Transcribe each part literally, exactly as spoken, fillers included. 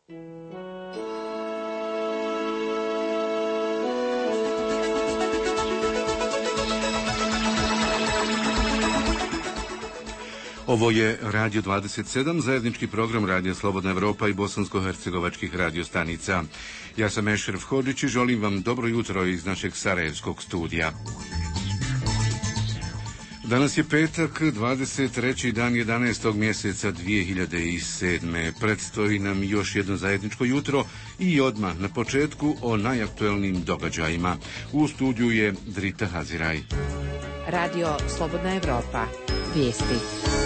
Ovo je Radio dvadeset sedam, zajednički program Radio Slobodna Evropa i bosansko-hercegovačkih radiostanica. Ja sam Ešref Hodžić i želim vam dobro jutro iz našeg sarajevskog studija. Danas je petak, dvadeset treći dan jedanaestog mjeseca dvije hiljade sedme. Predstoji nam još jedno zajedničko jutro i odmah na početku o najaktuelnijim događajima. U studiju je Drita Haziraj. Radio Slobodna Evropa. Vijesti.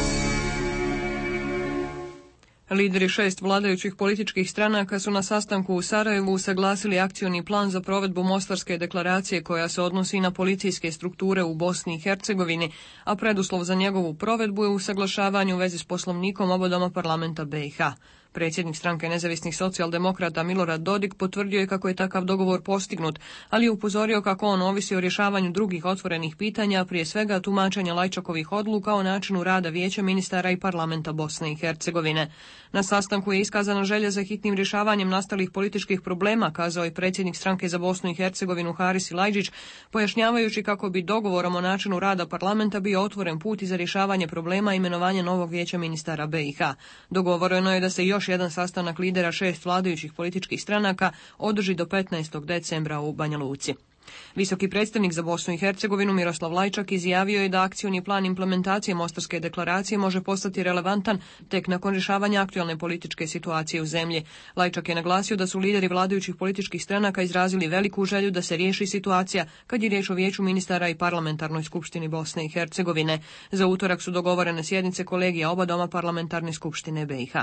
Lideri šest vladajućih političkih stranaka su na sastanku u Sarajevu usaglasili akcioni plan za provedbu Mostarske deklaracije koja se odnosi na policijske strukture u Bosni i Hercegovini, a preduslov za njegovu provedbu je usaglašavanje u vezi s poslovnikom oba doma parlamenta B i H. Predsjednik stranke nezavisnih socijaldemokrata Milorad Dodik potvrdio je kako je takav dogovor postignut, ali je upozorio kako on ovisi o rješavanju drugih otvorenih pitanja, prije svega tumačenja Lajčakovih odluka o načinu rada Vijeća ministara i parlamenta Bosne i Hercegovine. Na sastanku je iskazana želja za hitnim rješavanjem nastalih političkih problema, kazao je predsjednik stranke za Bosnu i Hercegovinu Haris Silajdžić, pojašnjavajući kako bi dogovorom o načinu rada parlamenta bio otvoren put i za rješavanje problema imenovanja novog Vijeća ministara B i H. Dogovoreno je da se još jedan sastanak lidera šest vladajućih političkih stranaka održi do petnaestog decembra u Banja Luci. Visoki predstavnik za Bosnu i Hercegovinu Miroslav Lajčak izjavio je da akcioni plan implementacije Mostarske deklaracije može postati relevantan tek nakon rješavanja aktualne političke situacije u zemlji. Lajčak je naglasio da su lideri vladajućih političkih stranaka izrazili veliku želju da se riješi situacija kad je riječ o Vijeću ministara i parlamentarnoj skupštini Bosne i Hercegovine. Za utorak su dogovorene sjednice kolegija oba doma parlamentarne skupštine B i H.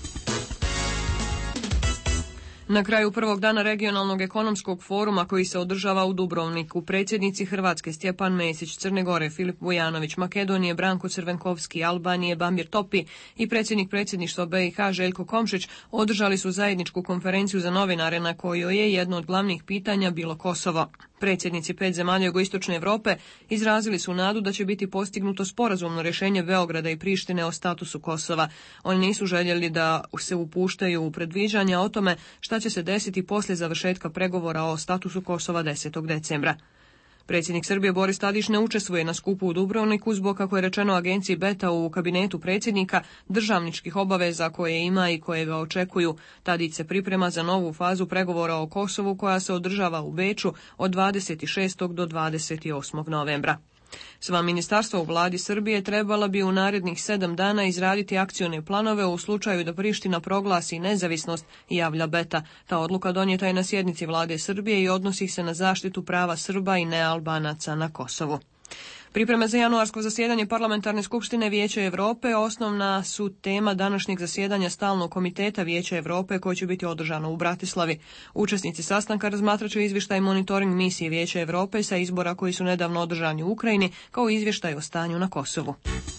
Na kraju prvog dana regionalnog ekonomskog foruma koji se održava u Dubrovniku, predsjednici Hrvatske Stjepan Mesić, Crne Gore Filip Vujanović, Makedonije Branko Crvenkovski, Albanije Bamir Topi i predsjednik predsjedništva B i H Željko Komšić održali su zajedničku konferenciju za novinare na kojoj je jedno od glavnih pitanja bilo Kosovo. Predsjednici pet zemalja jugoistočne Europe izrazili su nadu da će biti postignuto sporazumno rješenje Beograda i Prištine o statusu Kosova. Oni nisu željeli da se upuštaju u predviđanja o tome šta će se desiti poslije završetka pregovora o statusu Kosova desetog decembra. Predsjednik Srbije Boris Tadić ne učestvuje na skupu u Dubrovniku zbog, kako je rečeno agenciji Beta u kabinetu predsjednika, državničkih obaveza koje ima i koje ga očekuju. Tadić se priprema za novu fazu pregovora o Kosovu koja se održava u Beču od dvadeset šestog do dvadeset osmog novembra. Sva ministarstva u vladi Srbije trebala bi u narednih sedam dana izraditi akcione planove u slučaju da Priština proglasi nezavisnost, javlja Beta. Ta odluka donijeta je na sjednici vlade Srbije i odnosi se na zaštitu prava Srba i nealbanaca na Kosovu. Pripreme za januarsko zasjedanje Parlamentarne skupštine Vijeća Europe osnovna su tema današnjeg zasjedanja Stalnog komiteta Vijeća Europe koje će biti održano u Bratislavi. Učesnici sastanka razmatrat će izvještaj monitoring misije Vijeća Europe sa izbora koji su nedavno održani u Ukrajini, kao i izvještaj o stanju na Kosovu.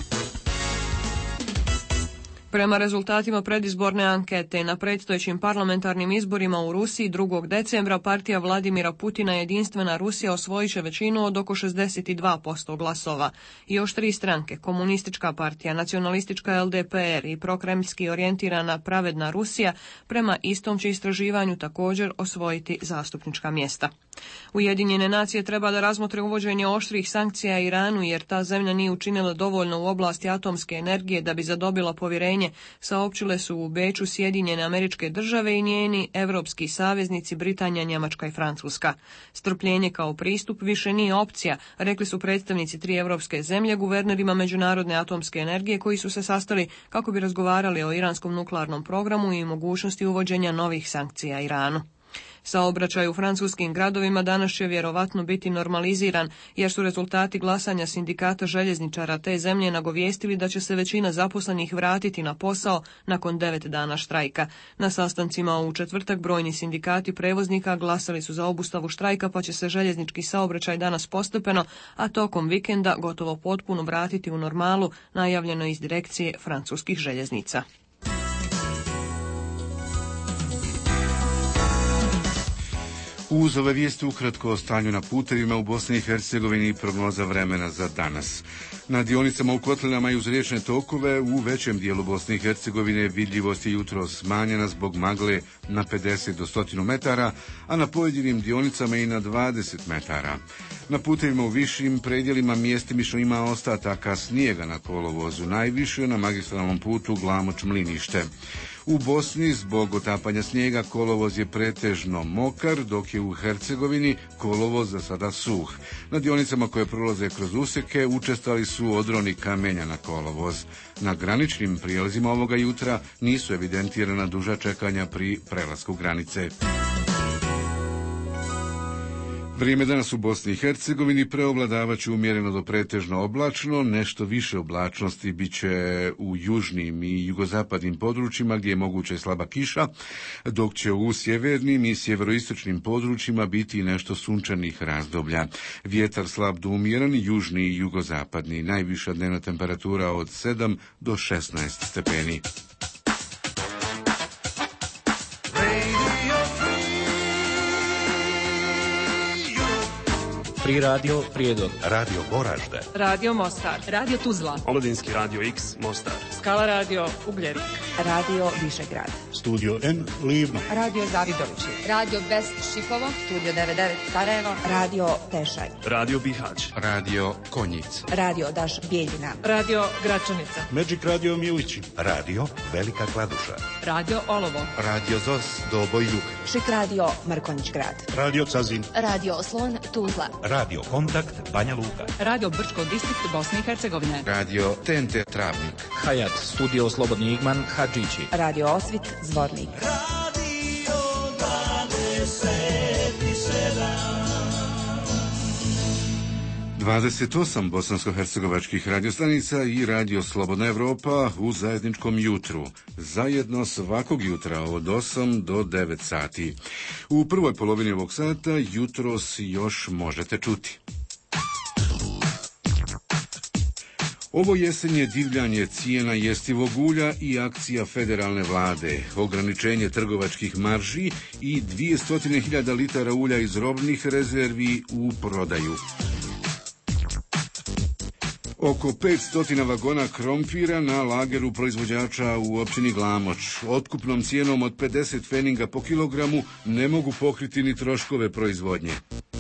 Prema rezultatima predizborne ankete na predstojećim parlamentarnim izborima u Rusiji drugog decembra partija Vladimira Putina Jedinstvena Rusija osvojit će većinu od oko šezdeset dva posto glasova. I još tri stranke, Komunistička partija, Nacionalistička L D P R i prokremljski orijentirana Pravedna Rusija, prema istom će istraživanju također osvojiti zastupnička mjesta. Ujedinjene nacije treba da razmotre uvođenje oštrih sankcija Iranu jer ta zemlja nije učinila dovoljno u oblasti atomske energije da bi zadobila povjerenje, saopćile su u Beču Sjedinjene Američke Države i njeni evropski saveznici Britanija, Njemačka i Francuska. Strpljenje kao pristup više nije opcija, rekli su predstavnici tri evropske zemlje guvernerima Međunarodne atomske energije koji su se sastali kako bi razgovarali o iranskom nuklearnom programu i mogućnosti uvođenja novih sankcija Iranu. Saobraćaj u francuskim gradovima danas će vjerovatno biti normaliziran, jer su rezultati glasanja sindikata željezničara te zemlje nagovijestili da će se većina zaposlenih vratiti na posao nakon devet dana štrajka. Na sastancima u četvrtak brojni sindikati prevoznika glasali su za obustavu štrajka, pa će se željeznički saobraćaj danas postepeno, a tokom vikenda gotovo potpuno vratiti u normalu, najavljeno iz direkcije francuskih željeznica. Uz ove vijesti ukratko o stanju na putevima u Bosni i Hercegovini i prognoza vremena za danas. Na dionicama u kotlinama i uz riječne tokove u većem dijelu Bosne i Hercegovine vidljivost je jutro smanjena zbog magle na pedeset do sto metara, a na pojedinim dionicama i na dvadeset metara. Na putevima u višim predjelima mjestimično ima ostataka snijega na kolovozu, najviše na magistralnom putu Glamoč-Mlinište. U Bosni zbog otapanja snijega kolovoz je pretežno mokar, dok je u Hercegovini kolovoz za sada suh. Na dionicama koje prolaze kroz usjeke učestali su odroni kamenja na kolovoz. Na graničnim prijelazima ovoga jutra nisu evidentirana duža čekanja pri prelasku granice. Vrijeme danas u Bosni i Hercegovini preovladavat će umjereno do pretežno oblačno, nešto više oblačnosti bit će u južnim i jugozapadnim područjima gdje je moguća i slaba kiša, dok će u sjevernim i sjeveroistočnim područjima biti nešto sunčanih razdoblja. Vjetar slab do umjeren, južni i jugozapadni, najviša dnevna temperatura od sedam do šesnaest stepeni. Pri radio Prijedor, Radio Goražde, Radio Mostar, Radio Tuzla, Omladinski radio X Mostar, Skala radio Ugljerik, Radio Višegrad, Studio N Livno, Radio Zavidovići, Radio Best Šikovo, Studio devedeset devet Sarajevo, Radio Tešanj, Radio Bihać, Radio Konjic, Radio Daš Bijeljina, Radio Gračanica, Magic Radio Milići, Radio Velika Kladuša, Radio Olovo, Radio Zos Doboj Jug, Šik Radio Mrkonjić Grad, Radio Cazin, Radio Slon Tuzla, Radio Kontakt Banja Luka, Radio Brčko distrikt Bosne i Hercegovine, Radio T N T Travnik, Hayat Studio Slobodni Igman Hadžići, Radio Osvit Zvornik, dvadeset osam bosansko-hercegovačkih radiostanica i Radio Slobodna Evropa u zajedničkom jutru. Zajedno svakog jutra od osam do devet sati. U prvoj polovini ovog sata jutros još možete čuti. Ovo jesenje divljanje cijena jestivog ulja i akcija federalne vlade, ograničenje trgovačkih marži i dvjesto hiljada litara ulja iz robnih rezervi u prodaju. Oko petsto vagona krompira na lageru proizvođača u općini Glamoč. Otkupnom cijenom od pedeset feninga po kilogramu ne mogu pokriti ni troškove proizvodnje.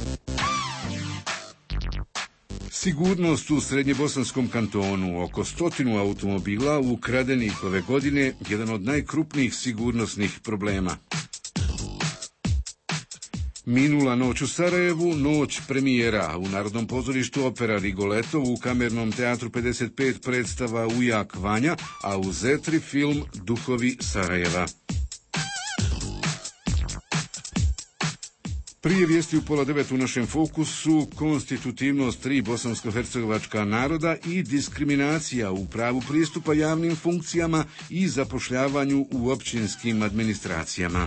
Sigurnost u Srednjebosanskom kantonu, oko stotinu automobila ukradenih ove godine, jedan od najkrupnijih sigurnosnih problema. Minula noć u Sarajevu, noć premijera. U Narodnom pozorištu opera Rigoletto, u Kamernom teatru pedeset pet predstava Ujak Vanja, a u Zetri film Duhovi Sarajeva. Prije vijesti u pola devet u našem fokusu, konstitutivnost tri bosansko-hercegovačka naroda i diskriminacija u pravu pristupa javnim funkcijama i zapošljavanju u općinskim administracijama.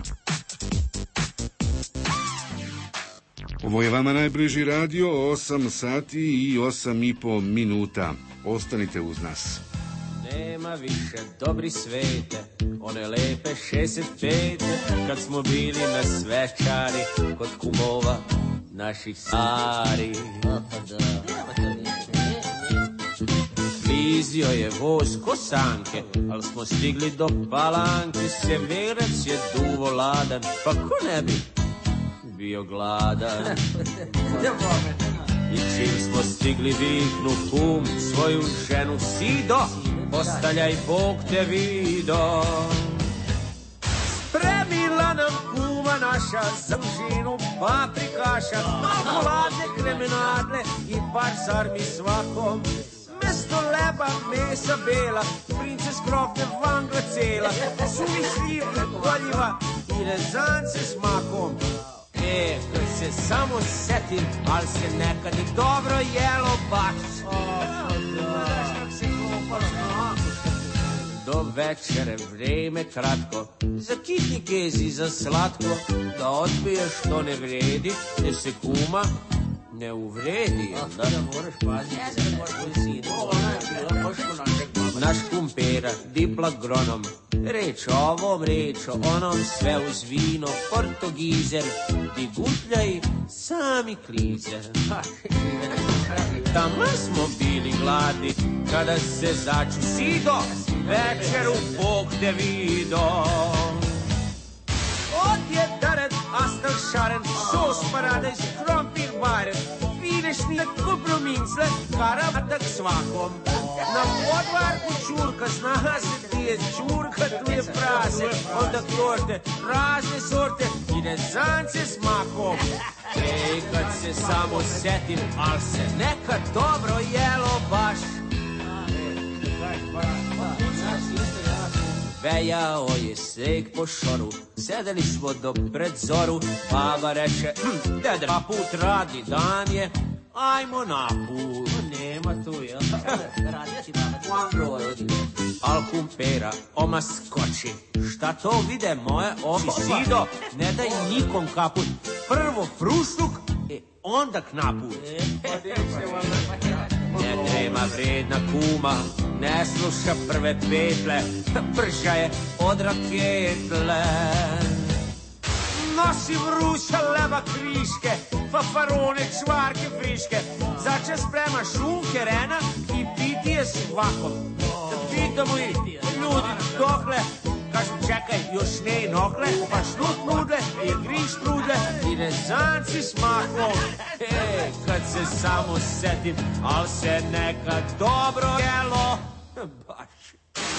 Ovo je vama najbliži radio, osam sati i osam i po minuta. Ostanite uz nas. Nema više dobri svete, one lepe šezdeset pete, kad smo bili na svečari, kod kumova naših stari. Klizio je voz kosanke, al smo stigli do Palanke, severac je duvo ladan, pa ko ne bi bio gladan. I čim smo stigli viknu kum svoju ženu Sido, ostaljaj Bog te vido. Spremila nam kuma naša za užinu paprikaša, malo ladne kremenadle i par sarmi svakom. Mesto leba, mesa bela, princes krofne vanga cela, suvi šljive, goljiva i rezance s makom. E, kad se samo setim, al se nekad i dobro jelo baš. Do večere vreme kratko, za kitni kezi, za slatko, da odbiješ što ne vredi, jer se kuma ne uvredi. Da moraš paziti, da moraš paziti. Ovo je bilo pošto na nekako. naš kumpera, diplogronom, reč o ovom, reč o onom, sve uz vino, portugizer, di gutljaj, sami klizer. Tamo smo bili gladi, kada se začu sido, večeru Bog te vido. Odje dared, astal šaren, sos paradajz, krompir baren, finešni kupromincle, karabatak svakom. Na podvarku čurka, zna se ti je čurka, tu je prase, onda torte, razne sorte i rezance s makom. Ej, kad se samo setim, al se nekad dobro jelo baš. Vejao je sneg po šoru, sedeli smo do pred zoru, baba reče, dede, pa put radi, dan je, ajmo na put. Nema tu, jel? Al kumpera, oma skoči, šta to vide moje oči, Sido, ne daj nikom kaput, prvo frušluk, e onda knaput. Ne treba vredna kuma, ne sluša prve petle, brža je od raketle. Nosi vruća leba kriške, fafarone, čvarke friške, začas sprema šunke rena i piti je svakom. Pitamo i ljudi dokle, kažu čekaj još ne i nokle, pa šnut nudle i griš trudle i rezanci s makom. E, kad se samo setim, al se nekad dobro jelo, baš.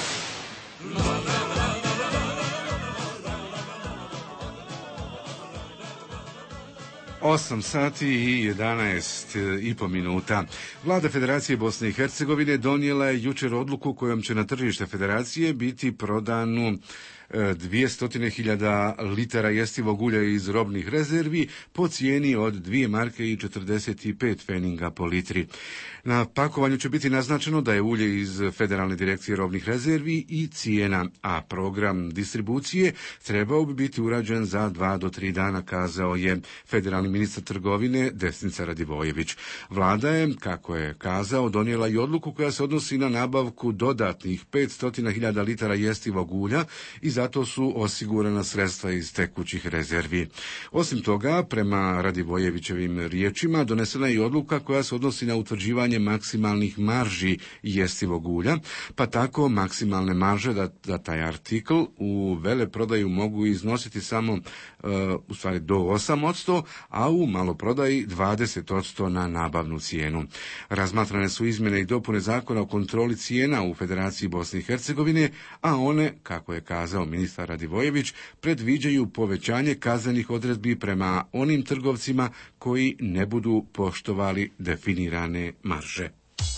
osam sati i jedanaest i po minuta. Vlada Federacije Bosne i Hercegovine donijela je jučer odluku kojom će na tržište Federacije biti prodano dvjesto hiljada litara jestivog ulja iz robnih rezervi po cijeni od dvije marke i četrdeset pet pfeninga po litri. Na pakovanju će biti naznačeno da je ulje iz Federalne direkcije robnih rezervi i cijena, a program distribucije trebao bi biti urađen za dva do tri dana, kazao je federalni ministar trgovine Desnica Radivojević. Vlada je, kako je kazao, donijela i odluku koja se odnosi na nabavku dodatnih petsto hiljada litara jestivog ulja i zato su osigurana sredstva iz tekućih rezervi. Osim toga, prema Radivojevićevim riječima, donesena je i odluka koja se odnosi na utvrđivanje maksimalnih marži jestivog ulja, pa tako maksimalne marže da, da taj artikl u veleprodaju mogu iznositi samo uh, u stvari do osam posto, a u maloprodaji dvadeset posto na nabavnu cijenu. Razmatrane su izmjene i dopune zakona o kontroli cijena u Federaciji Bosne i Hercegovine, a one, kako je kazao ministar Radivojević, predviđaju povećanje kaznenih odredbi prema onim trgovcima koji ne budu poštovali definirane marže.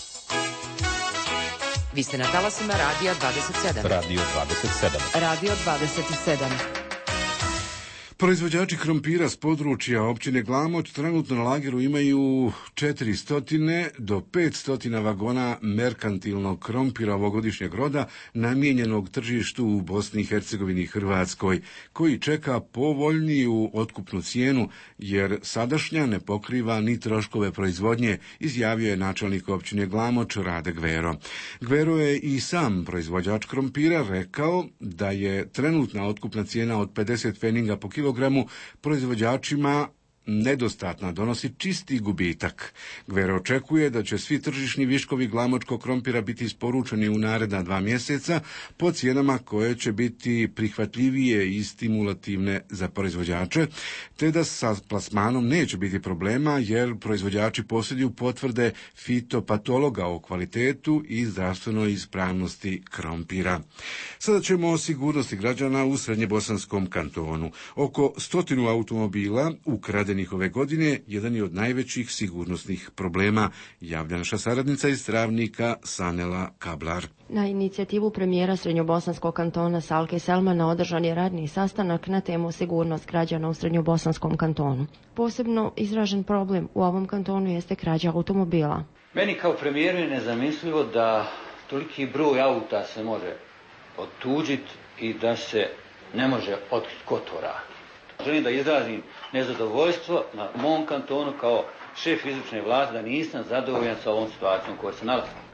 Vi ste na talasima Radija dvadeset sedam. Radio dvadeset sedam. Radio dvadeset sedam. Proizvođači krompira s područja općine Glamoč trenutno na lageru imaju četiristo do petsto vagona merkantilnog krompira ovogodišnjeg roda namijenjenog tržištu u Bosni i Hercegovini i Hrvatskoj, koji čeka povoljniju otkupnu cijenu jer sadašnja ne pokriva ni troškove proizvodnje, izjavio je načelnik općine Glamoč Rade Gvero. Gvero je i sam proizvođač krompira rekao da je trenutna otkupna cijena od pedeset pfeninga po kilogramu proizvođačima nedostatna, donosi čisti gubitak. Gvero očekuje da će svi tržišni viškovi glamočkog krompira biti isporučeni u naredna dva mjeseca po cijenama koje će biti prihvatljivije i stimulativne za proizvođače, te da sa plasmanom neće biti problema jer proizvođači posjeduju potvrde fitopatologa o kvalitetu i zdravstvenoj ispravnosti krompira. Sada ćemo o sigurnosti građana u Srednjebosanskom kantonu. Oko stotinu automobila ukradenih ove godine jedan je od najvećih sigurnosnih problema, javlja naša saradnica iz Travnika Sanela Kablar. Na inicijativu premijera Srednjobosanskog kantona Salke Selmana održan je radni sastanak na temu sigurnost građana u Srednjobosanskom kantonu. Posebno izražen problem u ovom kantonu jeste krađa automobila. Meni kao premijeru je nezamislivo da toliki broj auta se može otuđiti i da se ne može otkriti ko to radi. Želim da izrazim nezadovoljstvo na mom kantonu kao šef izvršne vlasti da nisam zadovoljan sa ovom situacijom koja se nalazi.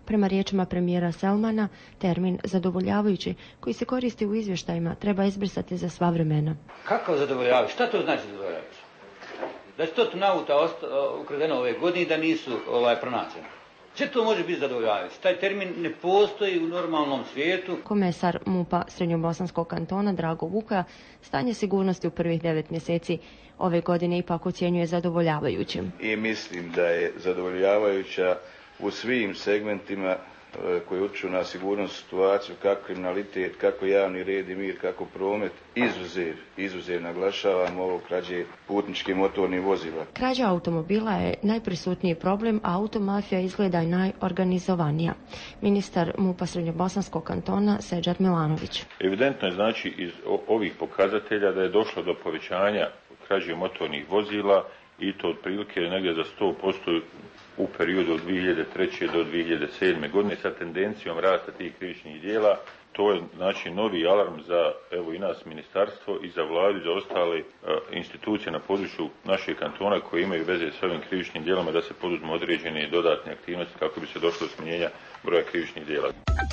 Prema riječima premijera Selmana, termin zadovoljavajući, koji se koristi u izvještajima, treba izbrisati za sva vremena. Kakav zadovoljavajući? Šta to znači zadovoljavajući? Da je stotinu auta ukradeno ove godine i da nisu ovaj, pronađeni. Sve to može biti zadovoljavajući. Taj termin ne postoji u normalnom svijetu. Komesar MUP-a Srednjobosanskog kantona Drago Vuka stanje sigurnosti u prvih devet mjeseci ove godine ipak ocjenjuje zadovoljavajućim. I mislim da je zadovoljavajuća u svim segmentima koji utječu na sigurnu situaciju, kako kriminalitet, kako javni red i mir, kako promet, izuzev, izuzev naglašavam ovo krađe putničkih motornih vozila. Krađa automobila je najprisutniji problem, a automafija izgleda i najorganizovanija. Ministar MUP-a Srednjobosanskog kantona Seđad Milanović. Evidentno je znači iz ovih pokazatelja da je došlo do povećanja krađe motornih vozila i to otprilike negdje za sto posto u periodu od dvije hiljade treće do dvije hiljade sedme godine sa tendencijom rasta tih krivičnih djela. To je znači novi alarm za evo i nas ministarstvo i za vladu i za ostale uh, institucije na području našeg kantona koje imaju veze s ovim krivičnim djelama da se poduzmu određene dodatne aktivnosti kako bi se došlo do smanjenja broja krivičnih djela.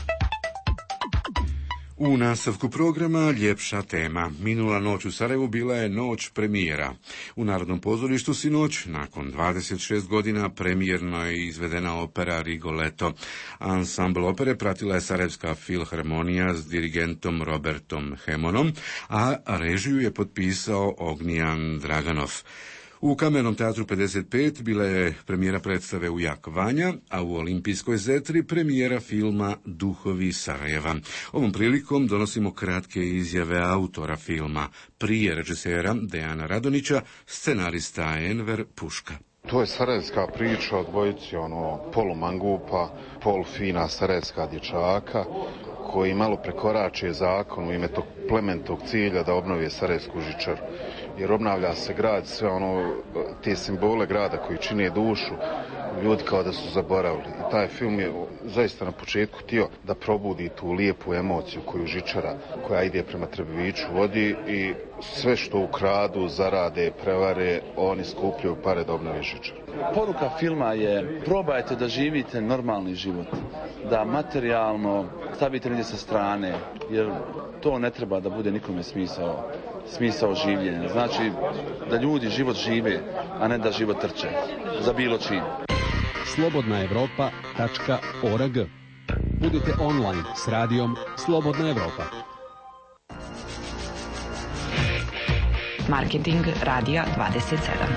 U nastavku programa ljepša tema. Minula noć u Sarajevu bila je noć premijera. U Narodnom pozorištu sinoć, nakon dvadeset šest godina, premijerno je izvedena opera Rigoletto. Ansambl opere pratila je Sarajevska filharmonija s dirigentom Robertom Hemonom, a režiju je potpisao Ognjan Draganov. U Kamenom teatru pedeset pet bila je premijera predstave Ujak Vanja, a u Olimpijskoj zetri premijera filma Duhovi Sarajeva. Ovom prilikom donosimo kratke izjave autora filma, prije režisera Dejana Radonića, scenarista Enver Puška. To je sarajevska priča o dvojici ono, polu mangupa, polu fina sarajevska dječaka, koji malo prekorače zakon u ime tog plementog cilja da obnovi sarajevsku žičaru. Jer obnavlja se grad, sve ono, te simbole grada koji čine dušu, ljudi kao da su zaboravili. I taj film je zaista na početku htio da probudi tu lijepu emociju koju žičara, koja ide prema Trebeviću, vodi i sve što ukradu, zarade, prevare, oni skupljaju pare da obnove žičaru. Poruka filma je probajte da živite normalni život, da materijalno stavite negdje sa strane, jer to ne treba da bude nikome smisao, smisao življenja. Znači da ljudi život žive, a ne da život trče za bilo čim. slobodna evropa tačka org. Budite online s radijom Slobodna Evropa. Marketing radija dvadeset sedam.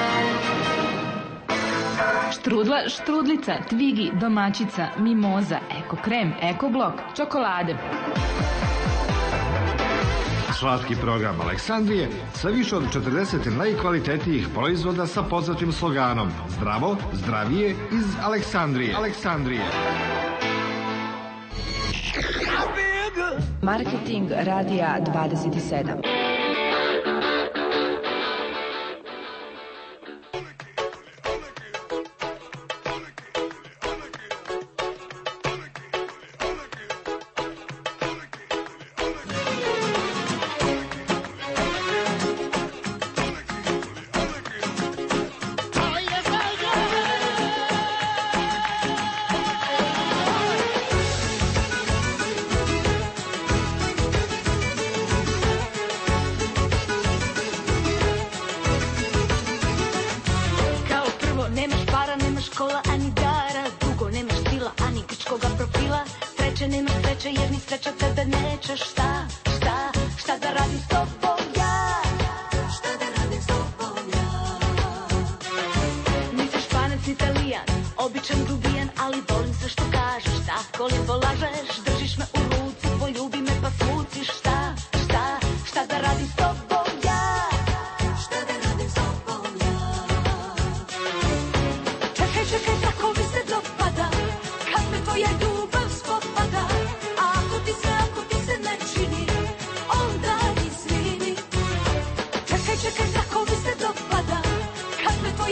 Štrudla, štrudlica, tvigi, domaćica, mimoza, eko krem, eko blok, čokolade. Slatki program Aleksandrije sa više od četrdeset najkvalitetnijih proizvoda sa poznatim sloganom Zdravo, zdravije iz Aleksandrije. Aleksandrije. Marketing radija dvadeset sedam.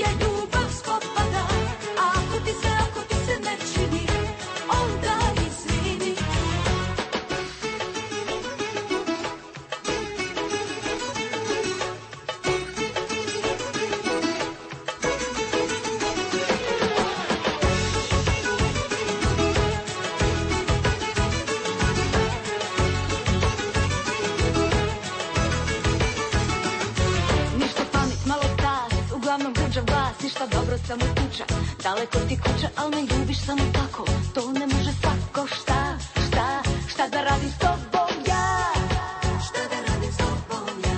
Onda pa dobro sam u kuća. Daleko ti kuća, al me ljubiš samo tako. To ne može svako, šta, šta, šta da radim s tobom ja? Šta da radim s tobom ja?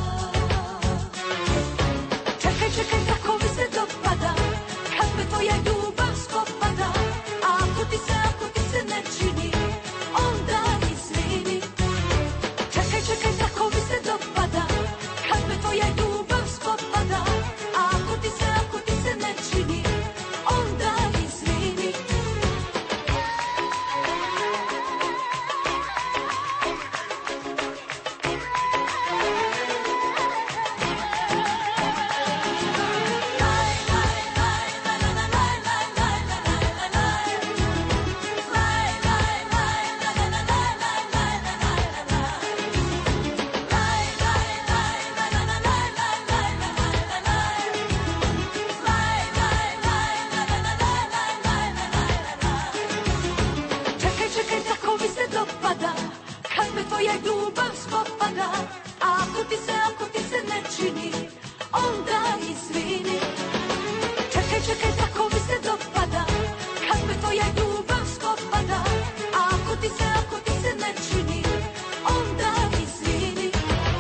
Čekaj, čekaj, tako mi se dopada, kad me tvoja ljubav spopada. A ako ti se, ako ti se ne čini, onda izvini. Čekaj, čekaj, tako mi se dopada, kad me tvoja ljubav spopada. A ako ti se, ako ti se ne čini, onda izvini. Čekaj, čekaj, tako mi se dopada, kad me tvoja ljubav spopada. A ako ti se, ako ti se ne čini, onda izvini. Čekaj, čekaj, tako mi se dopada, kad me tvoja ljubav spopada. A ako ti se, ako ti se ne čini, onda izvini.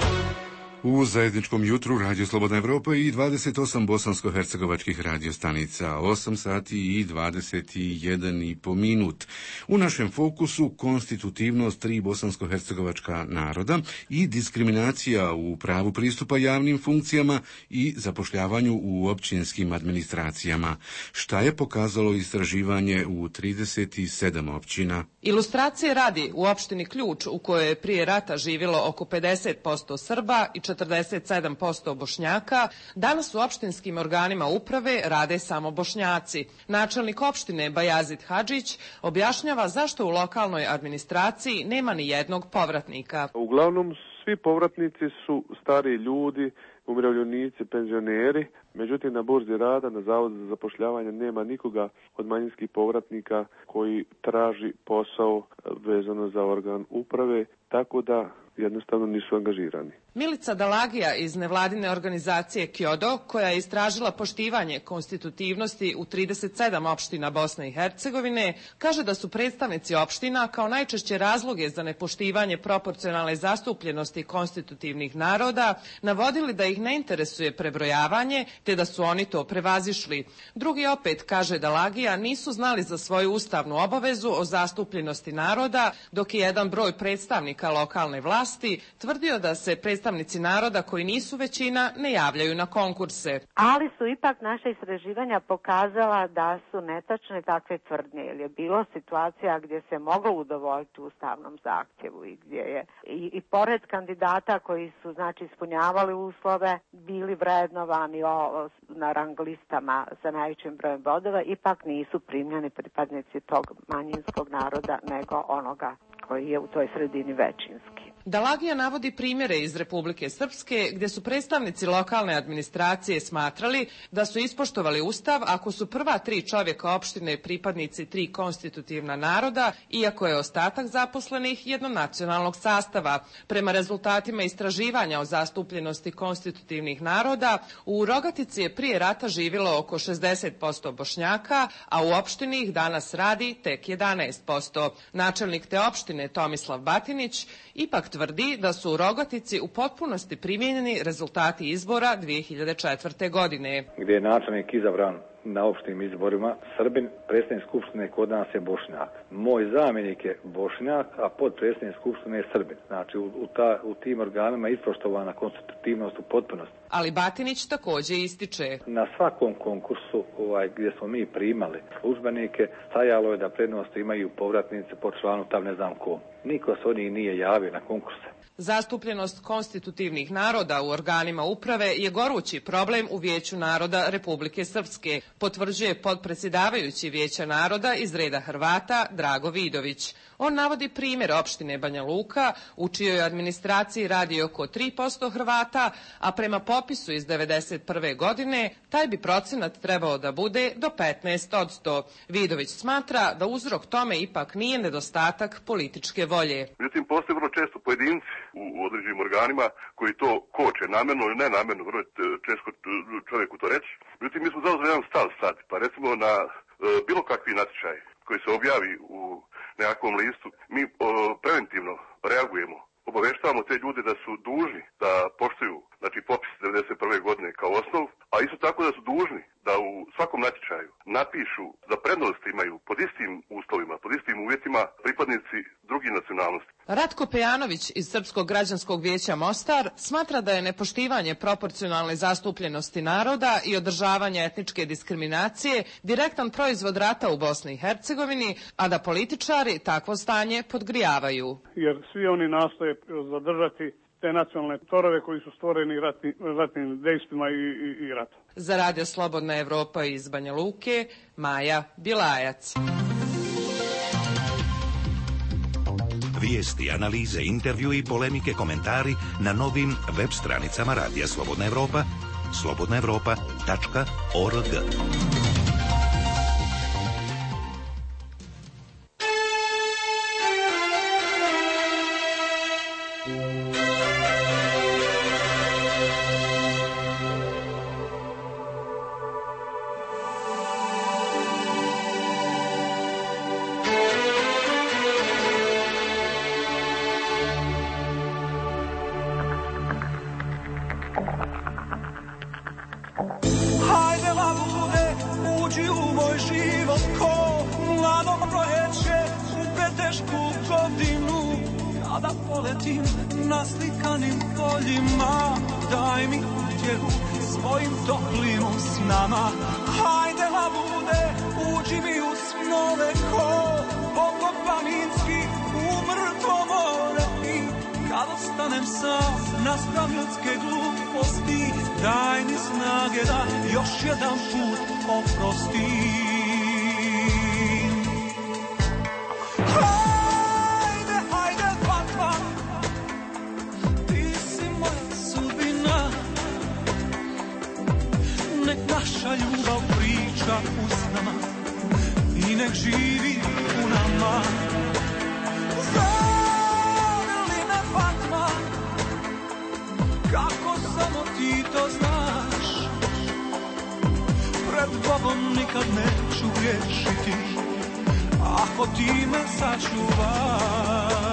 U zajedničkom jutru Radio Slobodna Evropa i dvadeset osam bosansko-hercegovačkih radiostanica, osam sati i dvadeset jedan i po minut. U našem fokusu konstitutivnost tri bosansko-hercegovačka naroda i diskriminacija u pravu pristupa javnim funkcijama i zapošljavanju u općinskim administracijama. Šta je pokazalo istraživanje u trideset sedam općina? Ilustracije radi, u opštini Ključ, u kojoj je prije rata živjelo oko pedeset posto Srba i četrdeset sedam posto Bošnjaka, danas u opštinskim organima uprave rade samo Bošnjaci. Načelnik opštine Bajazid Hadžić objašnjava zašto u lokalnoj administraciji nema ni jednog povratnika. Uglavnom svi povratnici su stari ljudi, umirovljenici, penzioneri. Međutim, na burzi rada, na Zavodu za zapošljavanje nema nikoga od manjinskih povratnika koji traži posao vezano za organ uprave, tako da jednostavno nisu angažirani. Milica Dalagija iz nevladine organizacije Kjodo, koja je istražila poštivanje konstitutivnosti u trideset sedam opština Bosne i Hercegovine, kaže da su predstavnici opština kao najčešće razloge za nepoštivanje proporcionalne zastupljenosti konstitutivnih naroda navodili da ih ne interesuje prebrojavanje, te da su oni to prevazišli. Drugi opet, kaže Dalagija, nisu znali za svoju ustavnu obavezu o zastupljenosti naroda, dok je jedan broj predstavnika lokalne vlasti tvrdio da se predstavnici naroda koji nisu većina ne javljaju na konkurse. Ali su ipak naše istraživanja pokazala da su netačne takve tvrdnje, jer je bilo situacija gdje se moglo udovoljiti ustavnom zahtjevu i gdje je i, i pored kandidata koji su znači ispunjavali uslove bili vrednovani o, na rang listama sa najvećim brojem bodova, ipak nisu primljeni pripadnici tog manjinskog naroda nego onoga koji je u toj sredini većinski. Dalagija navodi primjere iz Republike Srpske gdje su predstavnici lokalne administracije smatrali da su ispoštovali ustav ako su prva tri čovjeka opštine pripadnici tri konstitutivna naroda, iako je ostatak zaposlenih jednonacionalnog sastava. Prema rezultatima istraživanja o zastupljenosti konstitutivnih naroda, u Rogatici je prije rata živjelo oko šezdeset posto Bošnjaka, a u opštini ih danas radi tek jedanaest posto. Načelnik te opštine Tomislav Batinić ipak tvrdi da su u Rogatici u potpunosti primijenjeni rezultati izbora dvije hiljade četvrte. godine. Gdje je načelnik izabran na opštim izborima Srbin, predsjednik skupštine kod nas je Bošnjak. Moj zamjenik je Bošnjak, a podpredsjednik skupštine je Srbin. Znači u, u, ta, u tim organima je ispoštovana konstitutivnost u potpunosti. Ali Batinić također ističe. Na svakom konkursu ovaj, gdje smo mi primali službenike, stajalo je da prednost imaju povratnice po članu tam ne znam ko. Niko se od njih nije javio na konkurse. Zastupljenost konstitutivnih naroda u organima uprave je gorući problem u Vijeću naroda Republike Srpske, potvrđuje podpredsjedavajući Vijeća naroda iz reda Hrvata Drago Vidović. On navodi primjer opštine Banja Luka, u čijoj administraciji radi oko tri posto Hrvata, a prema popisu iz devedeset prve. godine taj bi procenat trebao da bude do petnaest posto. Vidović smatra da uzrok tome ipak nije nedostatak političke volje. Međutim, postoje vrlo često pojedinci u određenim organima koji to koče namjerno ili nenamjerno, vrlo je često čovjeku to reći. Međutim, mi smo zauzeli jedan stav sad, pa recimo na e, bilo kakvi natječaj koji se objavi u nekakvom listu, mi o, preventivno reagujemo. Obaveštavamo te ljude da su dužni da poštuju, znači, popis devedeset prve godine kao osnov, a isto tako da su dužni da u svakom natječaju napišu da prednost imaju pod istim uslovima, pod istim uvjetima pripadnici drugih nacionalnosti. Ratko Pejanović iz Srpskog građanskog vijeća Mostar smatra da je nepoštivanje proporcionalne zastupljenosti naroda i održavanje etničke diskriminacije direktan proizvod rata u Bosni i Hercegovini, a da političari takvo stanje podgrijavaju. Jer svi oni nastoje zadržati te nacionalne torove koji su stvoreni ratni, ratnim dejstvima i, i, i ratom. Za Radio Slobodna Evropa iz Banja Luke, Maja Bilajac. Vijesti, analize, intervju i polemike, komentari na novim web stranicama Radija Slobodna Evropa, slobodna evropa tačka org. Naslikanim poljima, daj mi utjehu svojim toplim usnama. Hajde labude, uđi mi u snove ko pokopaninski u mrtvo more. I kad ostanem sam, naspram ljudske gluposti, daj mi snage da još jedan put oprostim. Naša ljubav priča u snama i nek živi u nama. Zagrli me Fatma, kako samo ti to znaš. Pred Bogom nikad neću griješiti, ako ti me sačuvaš.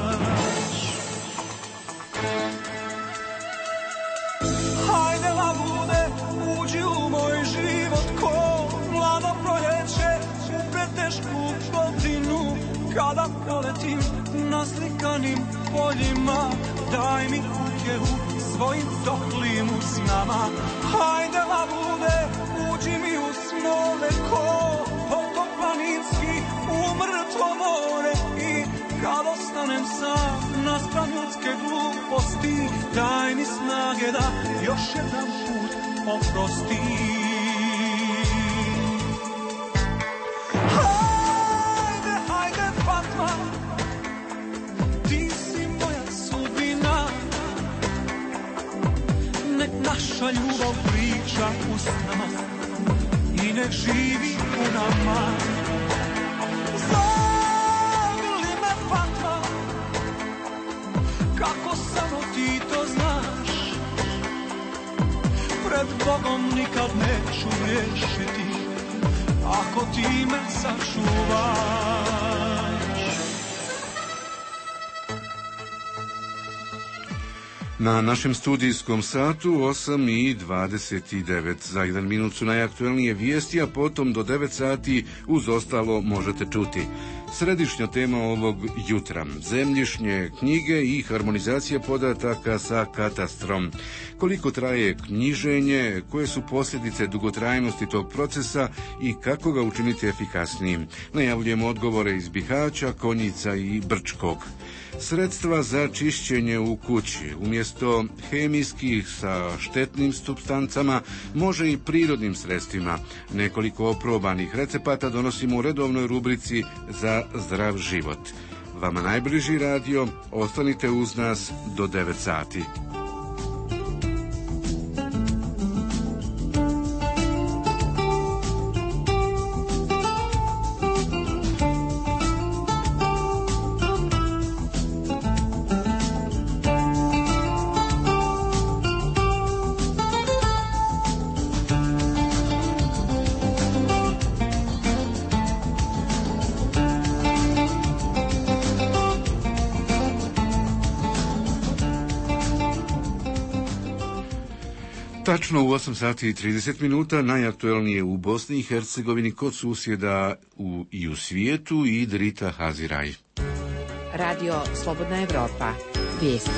Hajde labude, uđi u moj život ko mlado proljeće u pretešku godinu. Kada poletim naslikanim poljima, daj mi utjehu svojim toplim usnama. Hajde labude, uđi mi u snove ko potoplaninski u mrtvo more. I kad ostanem sam naspram ljudske gluposti, daj mi snage da još jedan put oprosti. Hajde, hajde Fatma, ti si moja sudbina. Nek naša ljubav priča u snama i nek živi u nama. Zagrli me Fatma, kako samo ti to znaš. Pred Bogom nikad neću griješiti, ako ti me sačuvaš. Na našem studijskom satu osam i dvadeset devet. Za jedan minut su najaktuelnije vijesti, a potom do devet sati uz ostalo možete čuti. Središnja tema ovog jutra, zemljišne knjige i harmonizacija podataka sa katastrom. Koliko traje knjiženje, koje su posljedice dugotrajnosti tog procesa i kako ga učiniti efikasnijim. Najavljujemo odgovore iz Bihaća, Konjica i Brčkog. Sredstva za čišćenje u kući umjesto hemijskih sa štetnim supstancama može i prirodnim sredstvima. Nekoliko oprobanih recepata donosimo u redovnoj rubrici za zdrav život. Vama najbliži radio, ostanite uz nas do devet sati. Tačno u osam sati i trideset minuta najaktuelnije u Bosni i Hercegovini kod susjeda u, i u svijetu i Drita Haziraj. Radio Slobodna Evropa. Vijesti.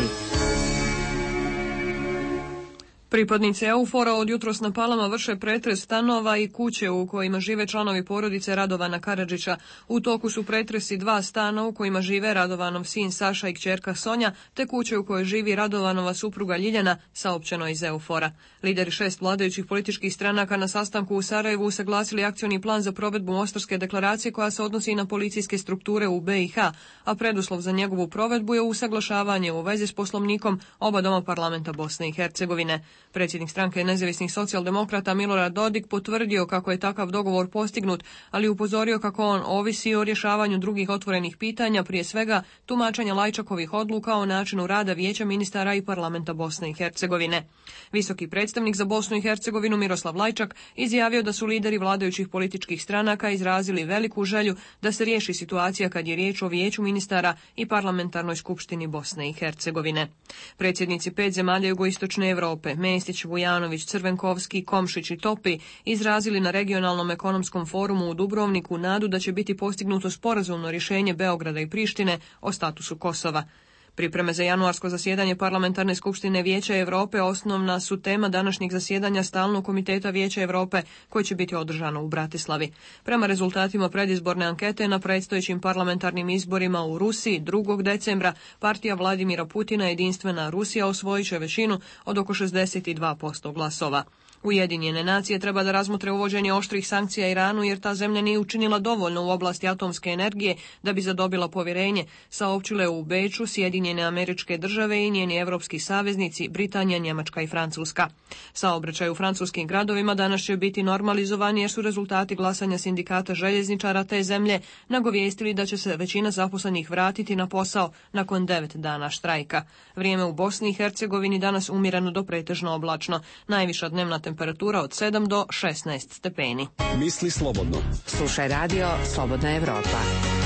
Pripadnici EUFOR-a od jutros na Palama vrše pretres stanova i kuće u kojima žive članovi porodice Radovana Karadžića. U toku su pretresi dva stana u kojima žive Radovanov sin Saša i kćerka Sonja, te kuće u kojoj živi Radovanova supruga Ljiljana, saopćeno iz EUFOR-a. Lideri šest vladajućih političkih stranaka na sastanku u Sarajevu usaglasili akcioni plan za provedbu Mostarske deklaracije koja se odnosi i na policijske strukture u B i H, a preduslov za njegovu provedbu je usaglašavanje u vezi s poslovnikom oba doma parlamenta Bosne i Hercegovine. Predsjednik stranke nezavisnih socijaldemokrata Milorad Dodik potvrdio kako je takav dogovor postignut, ali upozorio kako on ovisi o rješavanju drugih otvorenih pitanja, prije svega tumačenja Lajčakovih odluka o načinu rada Vijeća ministara i parlamenta Bosne i Hercegovine. Visoki predstavnik za Bosnu i Hercegovinu Miroslav Lajčak izjavio da su lideri vladajućih političkih stranaka izrazili veliku želju da se riješi situacija kad je riječ o Vijeću ministara i parlamentarnoj skupštini Bosne i Hercegovine. Predsjednici pet zemalja jugoistočne Europe, Mestić, Vujanović, Crvenkovski, Komšić i Topi izrazili na regionalnom ekonomskom forumu u Dubrovniku nadu da će biti postignuto sporazumno rješenje Beograda i Prištine o statusu Kosova. Pripreme za januarsko zasjedanje Parlamentarne skupštine Vijeća Europe osnovna su tema današnjeg zasjedanja Stalnog komiteta Vijeća Europe koji će biti održano u Bratislavi. Prema rezultatima predizborne ankete na predstojećim parlamentarnim izborima u Rusiji drugog decembra partija Vladimira Putina Jedinstvena Rusija osvojit će većinu od oko šezdeset dva posto glasova. Ujedinjene nacije treba da razmotre uvođenje oštrih sankcija Iranu jer ta zemlja nije učinila dovoljno u oblasti atomske energije da bi zadobila povjerenje, saopćile u Beču Sjedinjene Američke Države i njeni evropski saveznici Britanija, Njemačka i Francuska. Saobraćaj u francuskim gradovima danas će biti normalizovani jer su rezultati glasanja sindikata željezničara te zemlje nagovijestili da će se većina zaposlenih vratiti na posao nakon devet dana štrajka. Vrijeme u Bosni i Hercegovini danas umjereno do pretežno oblačno. Najviša dnevna temperatura od sedam do šesnaest stepeni. Misli slobodno. Slušaj radio Slobodna Evropa.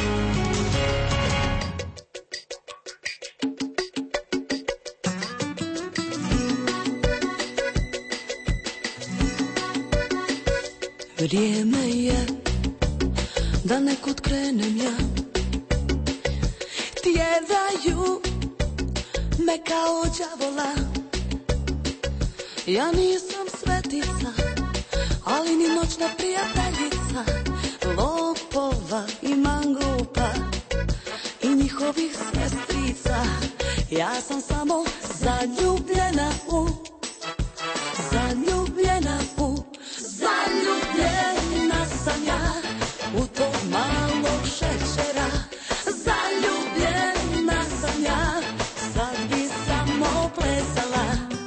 Vrijeme je da nekud krenem ja. Tjeraju me kao đavola. Ja nisam svetica, ali ni noćna prijateljica lopova i mangupa i njihovih sestrica. Ja sam samo zaljubljena u, zaljubljena u, zaljubljena sam ja u tog malog šećera. Zaljubljena sam ja, sad bi samo plesala.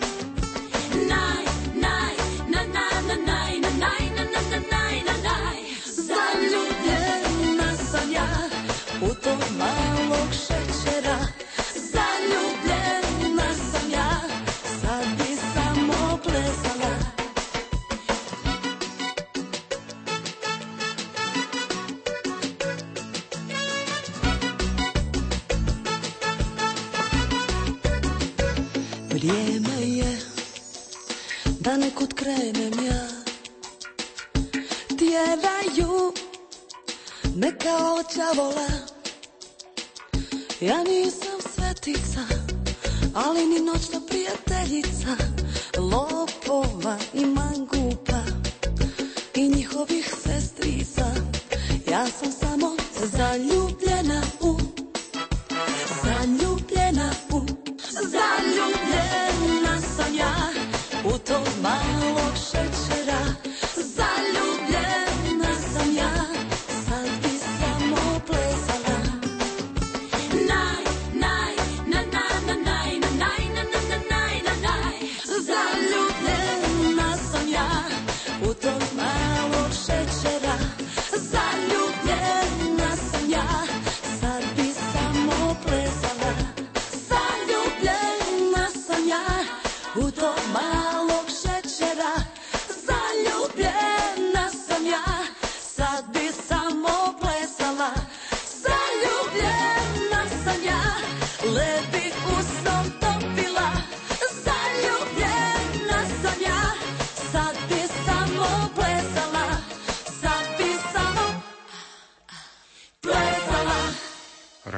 Zaljubljena sam ja u tog malog šećera. Zaljubljena sam ja, sad bi samo plesala. Vrijeme je da nekud krenem ja. Tjeraju me kao đavola. Ja nisam svetica, ali ni noćna prijateljica lopova i mangupa i njihovih sestrica. Ja sam samo zaljubljena u, zaljubljena u, zaljubljena sam ja u tog malog šećera. Zaljubljena sam ja, sad bi samo plesala. Naj, naj, na na na naj, na naj, na na na naj, na naj. Zaljubljena sam ja u tog malog šećera. Zaljubljena sam ja, sad bi samo plesala. Zaljubljena sam ja u tog malog šećera. Zaljubljena sam ja, sad bi samo plesala. Zaljubljena sam ja, led bi u snom topila. Zaljubljena sam ja,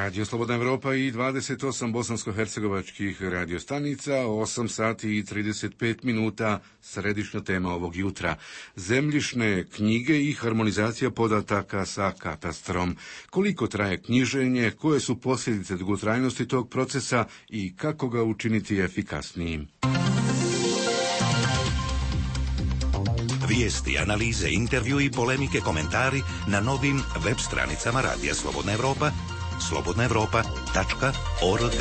Radio Slobodna Evropa i dvadeset osam bosansko-hercegovačkih radiostanica, osam sati i trideset pet minuta, središnja tema ovog jutra. Zemljišne knjige i harmonizacija podataka sa katastrom. Koliko traje knjiženje, koje su posljedice dugotrajnosti tog procesa i kako ga učiniti efikasnijim? Vijesti, analize, intervju i polemike, komentari na novim web stranicama Radija Slobodna Evropa, slobodna evropa tačka org.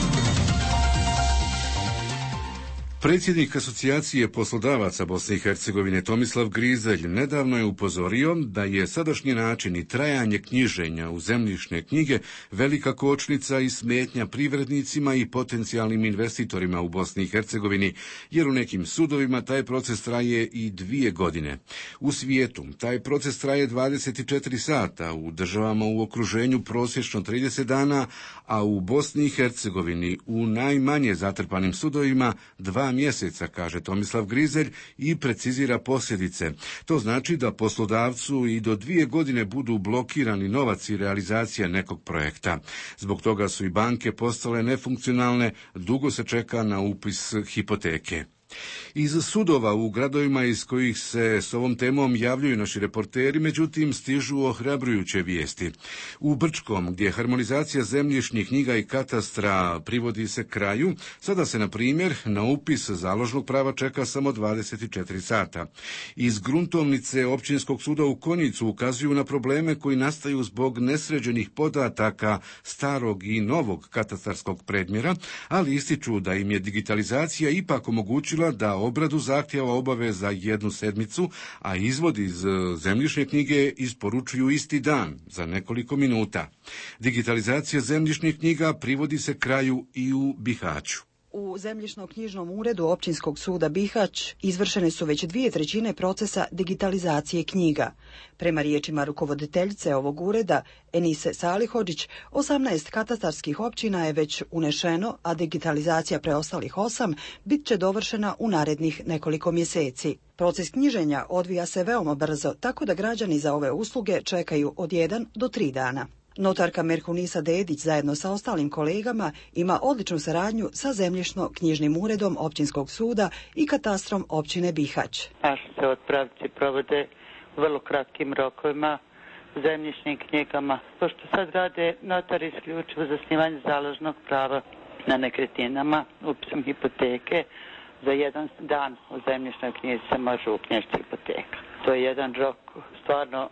Predsjednik Asocijacije poslodavaca Bosne i Hercegovine Tomislav Grizelj nedavno je upozorio da je sadašnji način i trajanje knjiženja u zemljišne knjige velika kočnica i smetnja privrednicima i potencijalnim investitorima u Bosni i Hercegovini, jer u nekim sudovima taj proces traje i dvije godine. U svijetu taj proces traje dvadeset četiri sata, u državama u okruženju prosječno trideset dana, a u Bosni i Hercegovini u najmanje zatrpanim sudovima dva mjeseca, kaže Tomislav Grizelj i precizira posljedice. To znači da poslodavcu i do dvije godine budu blokirani novac i realizacija nekog projekta. Zbog toga su i banke postale nefunkcionalne, dugo se čeka na upis hipoteke. Iz sudova u gradovima iz kojih se s ovom temom javljaju naši reporteri, međutim, stižu ohrabrujuće vijesti. U Brčkom, gdje harmonizacija zemljišnih knjiga i katastra privodi se kraju, sada se, na primjer, na upis založnog prava čeka samo dvadeset četiri sata. Iz gruntovnice Općinskog suda u Konjicu ukazuju na probleme koji nastaju zbog nesređenih podataka starog i novog katastarskog predmjera, ali ističu da im je digitalizacija ipak omogućila da obradu zahtjeva obave za jednu sedmicu, a izvod iz zemljišne knjige isporučuju isti dan, za nekoliko minuta. Digitalizacija zemljišnih knjiga privodi se kraju i u Bihaću. U zemljišno-knjižnom uredu Općinskog suda Bihać izvršene su već dvije trećine procesa digitalizacije knjiga. Prema riječima rukovoditeljice ovog ureda, Enise Salihodžić, osamnaest katastarskih općina je već unešeno, a digitalizacija preostalih osam bit će dovršena u narednih nekoliko mjeseci. Proces knjiženja odvija se veoma brzo, tako da građani za ove usluge čekaju od jedan do tri dana. Notarka Merhunisa Dedić zajedno sa ostalim kolegama ima odličnu saradnju sa zemljišno-knjižnim uredom Općinskog suda i katastrom općine Bihać. Naši se otpravci provode u vrlo kratkim rokovima u zemljišnim knjigama, pošto sad rade notari isključivo za zasnivanje založnog prava na nekretninama, upisom hipoteke. Za jedan dan u zemljišnoj knjizi se može uknjižiti hipoteka. To je jedan rok stvarno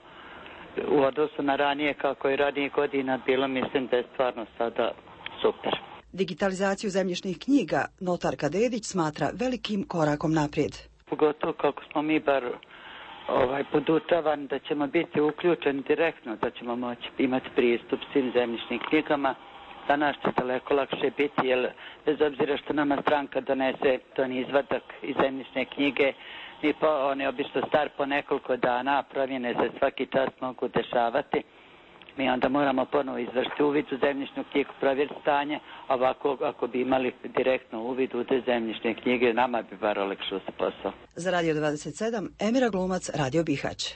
u odnosu na ranije, kako je ranije godina bilo, mislim da je stvarno sada super. Digitalizaciju zemljišnih knjiga notarka Dedić smatra velikim korakom naprijed. Pogotovo kako smo mi bar ovaj, podučavani da ćemo biti uključeni direktno, da ćemo moći imati pristup svim zemljišnim knjigama. Za nas će daleko lakše biti, jer bez obzira što nama stranka donese ton izvadak iz zemljišne knjige, i po, on je obično star po nekoliko dana, promjene se svaki čas mogu dešavati. Mi onda moramo ponovo izvršiti uvid u zemljišnu knjigu, provjeriti stanje, a ovako ako bi imali direktno uvid u te zemljišne knjige, nama bi bar olakšao se posao. Za Radio dvadeset sedam, Emira Glumac, Radio Bihać.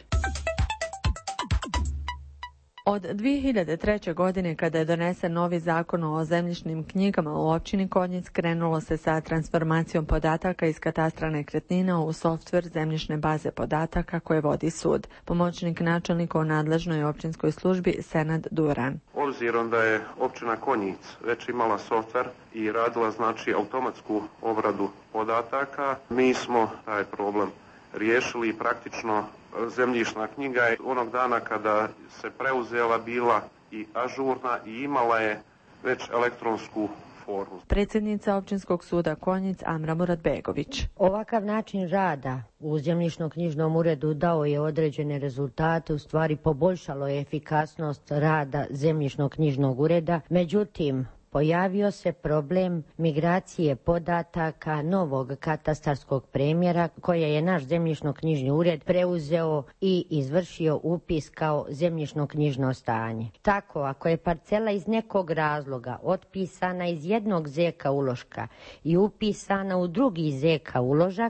Od dvije hiljade treće. godine, kada je donesen novi zakon o zemljišnim knjigama u općini Konjic, krenulo se sa transformacijom podataka iz katastra nekretnina u softver zemljišne baze podataka koje vodi sud. Pomoćnik načelnika u nadležnoj općinskoj službi Senad Duran. Obzirom da je općina Konjic već imala softver i radila znači automatsku obradu podataka, mi smo taj problem riješili i praktično zemljišna knjiga je onog dana kada se preuzela bila i ažurna i imala je već elektronsku formu. Predsjednica Općinskog suda Konjic Amra Muratbegović. Ovakav način rada u zemljišno-knjižnom uredu dao je određene rezultate, u stvari poboljšalo je efikasnost rada zemljišno-knjižnog ureda, međutim pojavio se problem migracije podataka novog katastarskog premjera koje je naš zemljišno-knjižni ured preuzeo i izvršio upis kao zemljišno-knjižno stanje. Tako, ako je parcela iz nekog razloga otpisana iz jednog zeka uloška i upisana u drugi zeka uložak,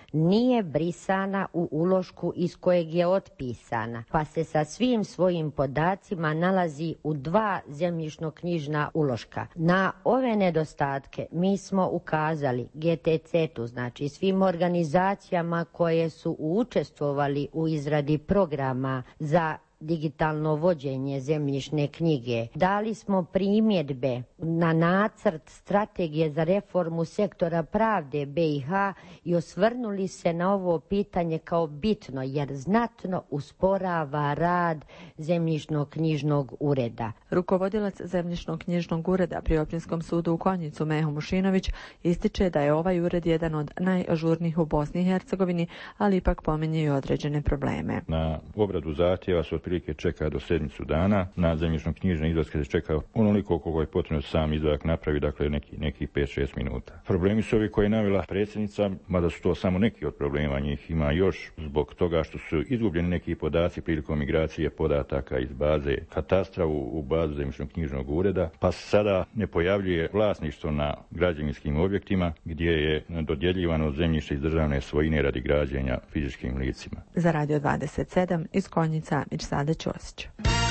nije brisana u ulošku iz kojeg je otpisana, pa se sa svim svojim podacima nalazi u dva zemljišno-knjižna uloška. Na ove nedostatke mi smo ukazali G T C-u, znači svim organizacijama koje su učestvovali u izradi programa za digitalno vođenje zemljišne knjige. Dali smo primjedbe na nacrt strategije za reformu sektora pravde B i H i osvrnuli se na ovo pitanje kao bitno jer znatno usporava rad zemljišno-knjižnog ureda. Rukovodilac zemljišno-knjižnog ureda pri Općinskom sudu u Konjicu Meho Mušinović ističe da je ovaj ured jedan od najažurnijih u Bosni i Hercegovini, ali ipak pominje i određene probleme. Na obradu zahtjeva su otprilike čeka do sedmicu dana, na zemljišno-knjižne izvatke se čeka onoliko koliko je potrebno sam izvadak napravi, dakle neki, neki pet šest minuta. Problemi su ovi koje je navela predsjednica, mada su to samo neki od problema, njih ima još zbog toga što su izgubljeni neki podaci prilikom migracije podataka iz baze katastra u, u bazu zemljišno-knjižnog ureda, pa sada ne pojavljuje vlasništvo na građevinskim objektima gdje je dodjeljivano zemljište iz državne svojine radi građenja fizičkim licima. Za Radio dvadeset sedam iz Konjica Mirsada Ćosić.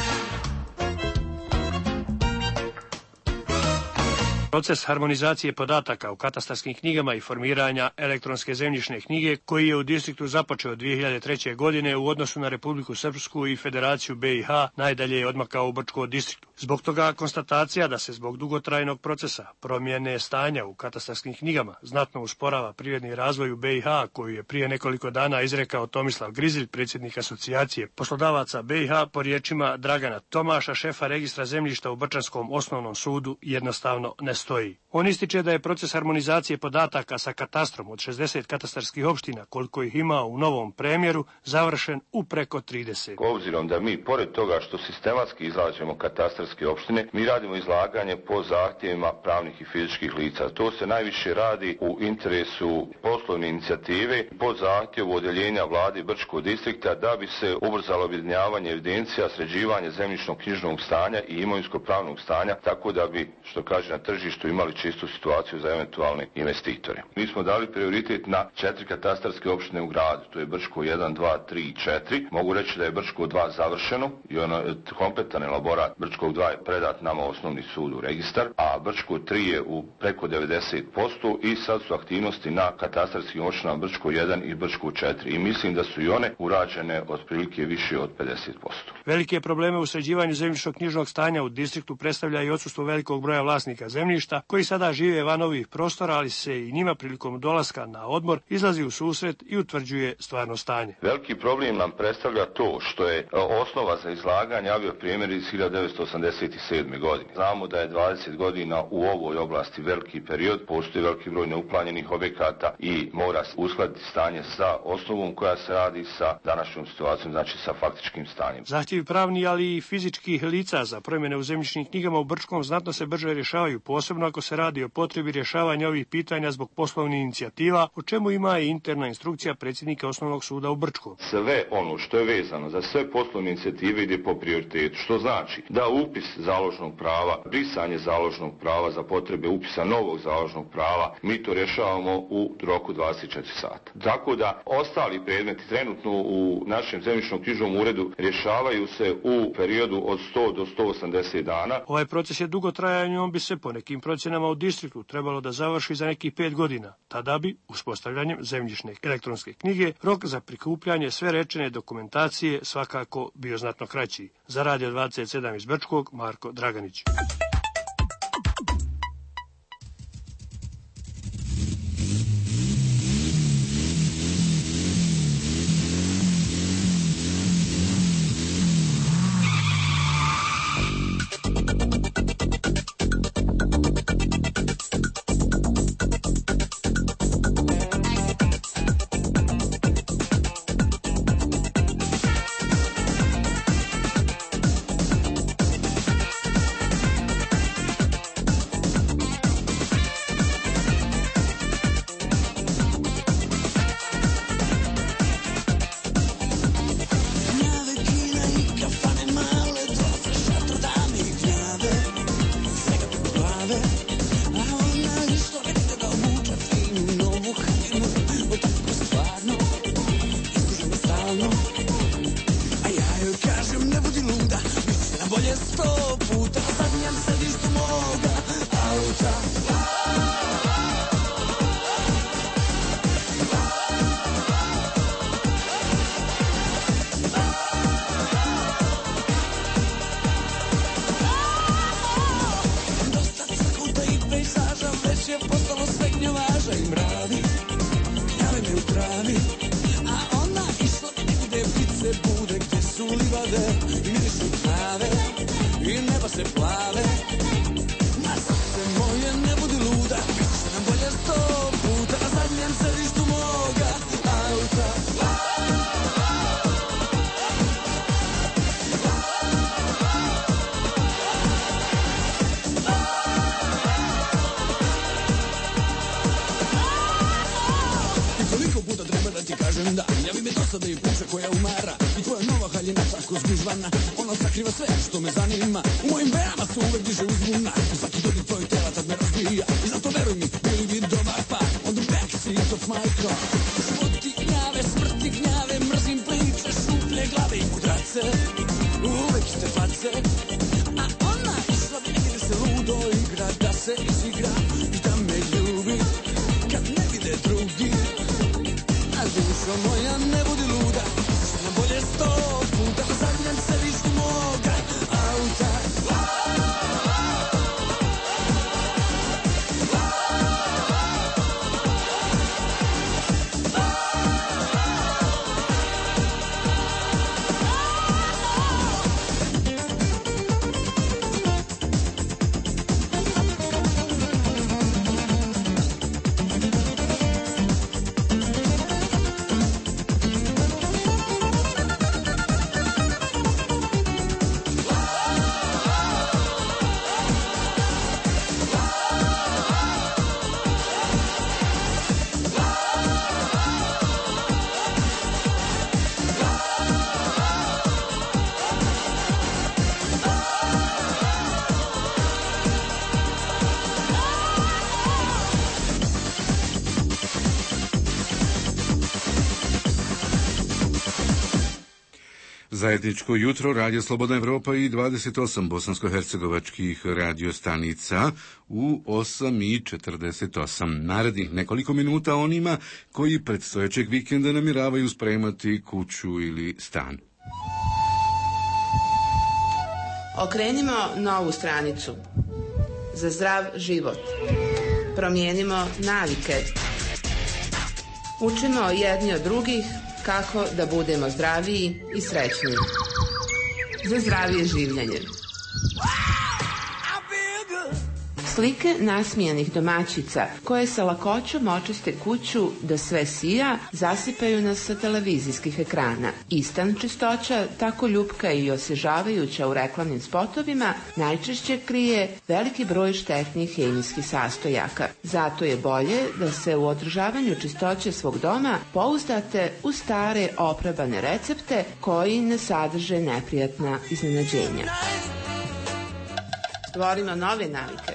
Proces harmonizacije podataka u katastarskim knjigama i formiranja elektronske zemljišne knjige koji je u distriktu započeo dvije hiljade treće. godine u odnosu na Republiku Srpsku i Federaciju B i H najdalje je odmakao u Brčko distriktu. Zbog toga konstatacija da se zbog dugotrajnog procesa promjene stanja u katastarskim knjigama znatno usporava privredni razvoj u B i H koju je prije nekoliko dana izrekao Tomislav Grizilj, predsjednik asocijacije poslodavaca B i H, po riječima Dragana Tomaša, šefa registra zemljišta u Brčanskom osnovnom sudu, jednostavno ne stoji. On ističe da je proces harmonizacije podataka sa katastrom od šezdeset katastarskih opština, koliko ih ima u novom premjeru, završen u preko trideset. Obzirom da mi, pored toga što sistematski izrađujemo katastarske opštine, mi radimo izlaganje po zahtjevima pravnih i fizičkih lica. To se najviše radi u interesu poslovne inicijative po zahtjevu odjeljenja vlade Brčkog distrikta da bi se ubrzalo objedinjavanje evidencija, sređivanje zemljišnog knjižnog stanja i imovinsko-pravnog stanja, tako da bi, što kaže, na tržištu imali čistu situaciju za eventualne investitore. Mi smo dali prioritet na četiri katastarske opštine u gradu, to je Brčko jedan, dva, tri i četiri. Mogu reći da je Brčko dva završeno i ono kompletan elaborat Brčkog dva je predat nama u osnovni sud u registar, a Brčko tri je u preko devedeset posto i sad su aktivnosti na katastarskim opštinama Brčko jedan i Brčko četiri i mislim da su i one urađene otprilike više od pedeset posto. Velike probleme u sređivanju zemljišnog knjižnog stanja u distriktu predstavlja i odsustvo velikog broja vlasnika zemljišta koji sada žive van ovih prostora, ali se i njima prilikom dolaska na odmor izlazi u susret i utvrđuje stvarno stanje. Veliki problem nam predstavlja to što je osnova za izlaganje avioprimjer iz hiljadu devetsto osamdeset sedme. godine. Znamo da je dvadeset godina u ovoj oblasti veliki period, postoji veliki broj neuplanjenih objekata i mora uskladiti stanje sa osnovom koja se radi sa današnjom situacijom, znači sa faktičkim stanjem. Zahtjevi pravni, ali i fizičkih lica za promjene u zemljišnim knjigama u Brčkom znatno se brže rješavaju, posebno ako se radi o potrebi rješavanja ovih pitanja zbog poslovnih inicijativa, o čemu ima i interna instrukcija predsjednika Osnovnog suda u Brčkom. Sve ono što je vezano za sve poslovne inicijative ide po prioritetu, što znači da upis založnog prava, brisanje založnog prava za potrebe upisa novog založnog prava, mi to rješavamo u roku dvadeset četiri sata. Tako da ostali predmeti trenutno u našem zemljišnom knjižnom uredu rješavaju se u periodu od sto do sto osamdeset dana. Ovaj proces je dugotrajan i on bi se po nekim procjenama u distriktu trebalo da završi za nekih pet godina. Tada bi, uspostavljanjem zemljišne elektronske knjige, rok za prikupljanje sve rečene dokumentacije svakako bio znatno kraći. Za Radio dvadeset sedam iz Brčkog, Marko Draganić. bravi, a ona išla gde ptice bude, gde su livade i mirišu trave i neba se plave. Na srce moje ne budi luda, biće nam bolje sto puta na zadnjem sedištu moga auta. Kažem da, javi me dosada i priča koja umara i tvoja nova haljina tako zgužvana, ona sakriva sve što me zanima. U mojim venama se uvek diže uzbuna, svaki dodir tvojeg tela tad me razbija i zato veruj mi, bili bi dobar pa on the back seat of my car. Životi gnjave, smrti gnjave, mrzim priče, šuplje glave i mudrace, uvek iste face, a ona išla vidi se ludo igra, da se izigra i da me ljubi kad ne vide drugi. Dušo moja ne budi luda, što nam bolje sto puta na zadnjem sedištu moga auta. Zajedničko jutro, Radio Slobodna Evropa i dvadeset osam bosansko-hercegovačkih radiostanica u osam i četrdeset osam. Narednih nekoliko minuta onima koji predstojećeg vikenda namiravaju spremati kuću ili stan. Okrenimo novu stranicu. Za zdrav život. Promijenimo navike. Učimo jedni od drugih kako da budemo zdraviji i srećniji. Za zdravije življenje. Slike nasmijanih domaćica koje sa lakoćom očiste kuću da sve sija, zasipaju nas sa televizijskih ekrana. Istan čistoća, tako ljupka i osježavajuća u reklamnim spotovima, najčešće krije veliki broj štetnih hemijskih sastojaka. Zato je bolje da se u održavanju čistoće svog doma pouzdate u stare oprobane recepte koji ne sadrže neprijatna iznenađenja. Stvorimo nove navike.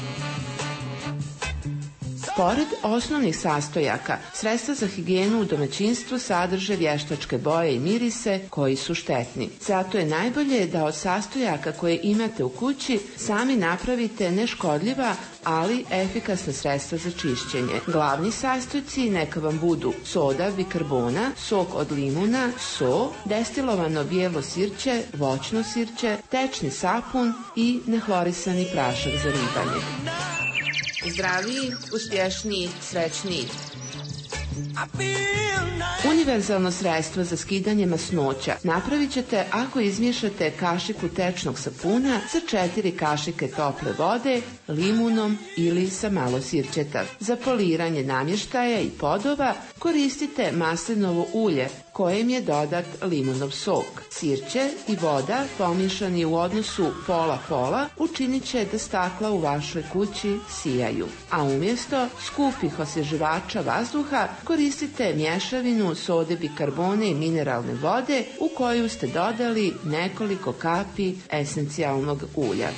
Pored osnovnih sastojaka, sredstva za higijenu u domaćinstvu sadrže vještačke boje i mirise koji su štetni. Zato je najbolje da od sastojaka koje imate u kući sami napravite neškodljiva, ali efikasna sredstva za čišćenje. Glavni sastojci neka vam budu soda bikarbona, sok od limuna, so, destilovano bijelo sirće, voćno sirće, tečni sapun i nehlorisani prašak za ribanje. Zdraviji, uspješniji, srećniji. Univerzalno sredstvo za skidanje masnoća napravit ćete ako izmiješate kašiku tečnog sapuna sa četiri kašike tople vode, limunom ili sa malo sirćeta. Za poliranje namještaja i podova koristite maslinovo ulje kojem je dodat limunov sok. Sirće i voda pomiješani u odnosu pola-pola učinit će da stakla u vašoj kući sijaju. A umjesto skupih osvježivača vazduha koristite mješavinu sode bikarbone i mineralne vode u koju ste dodali nekoliko kapi esencijalnog ulja.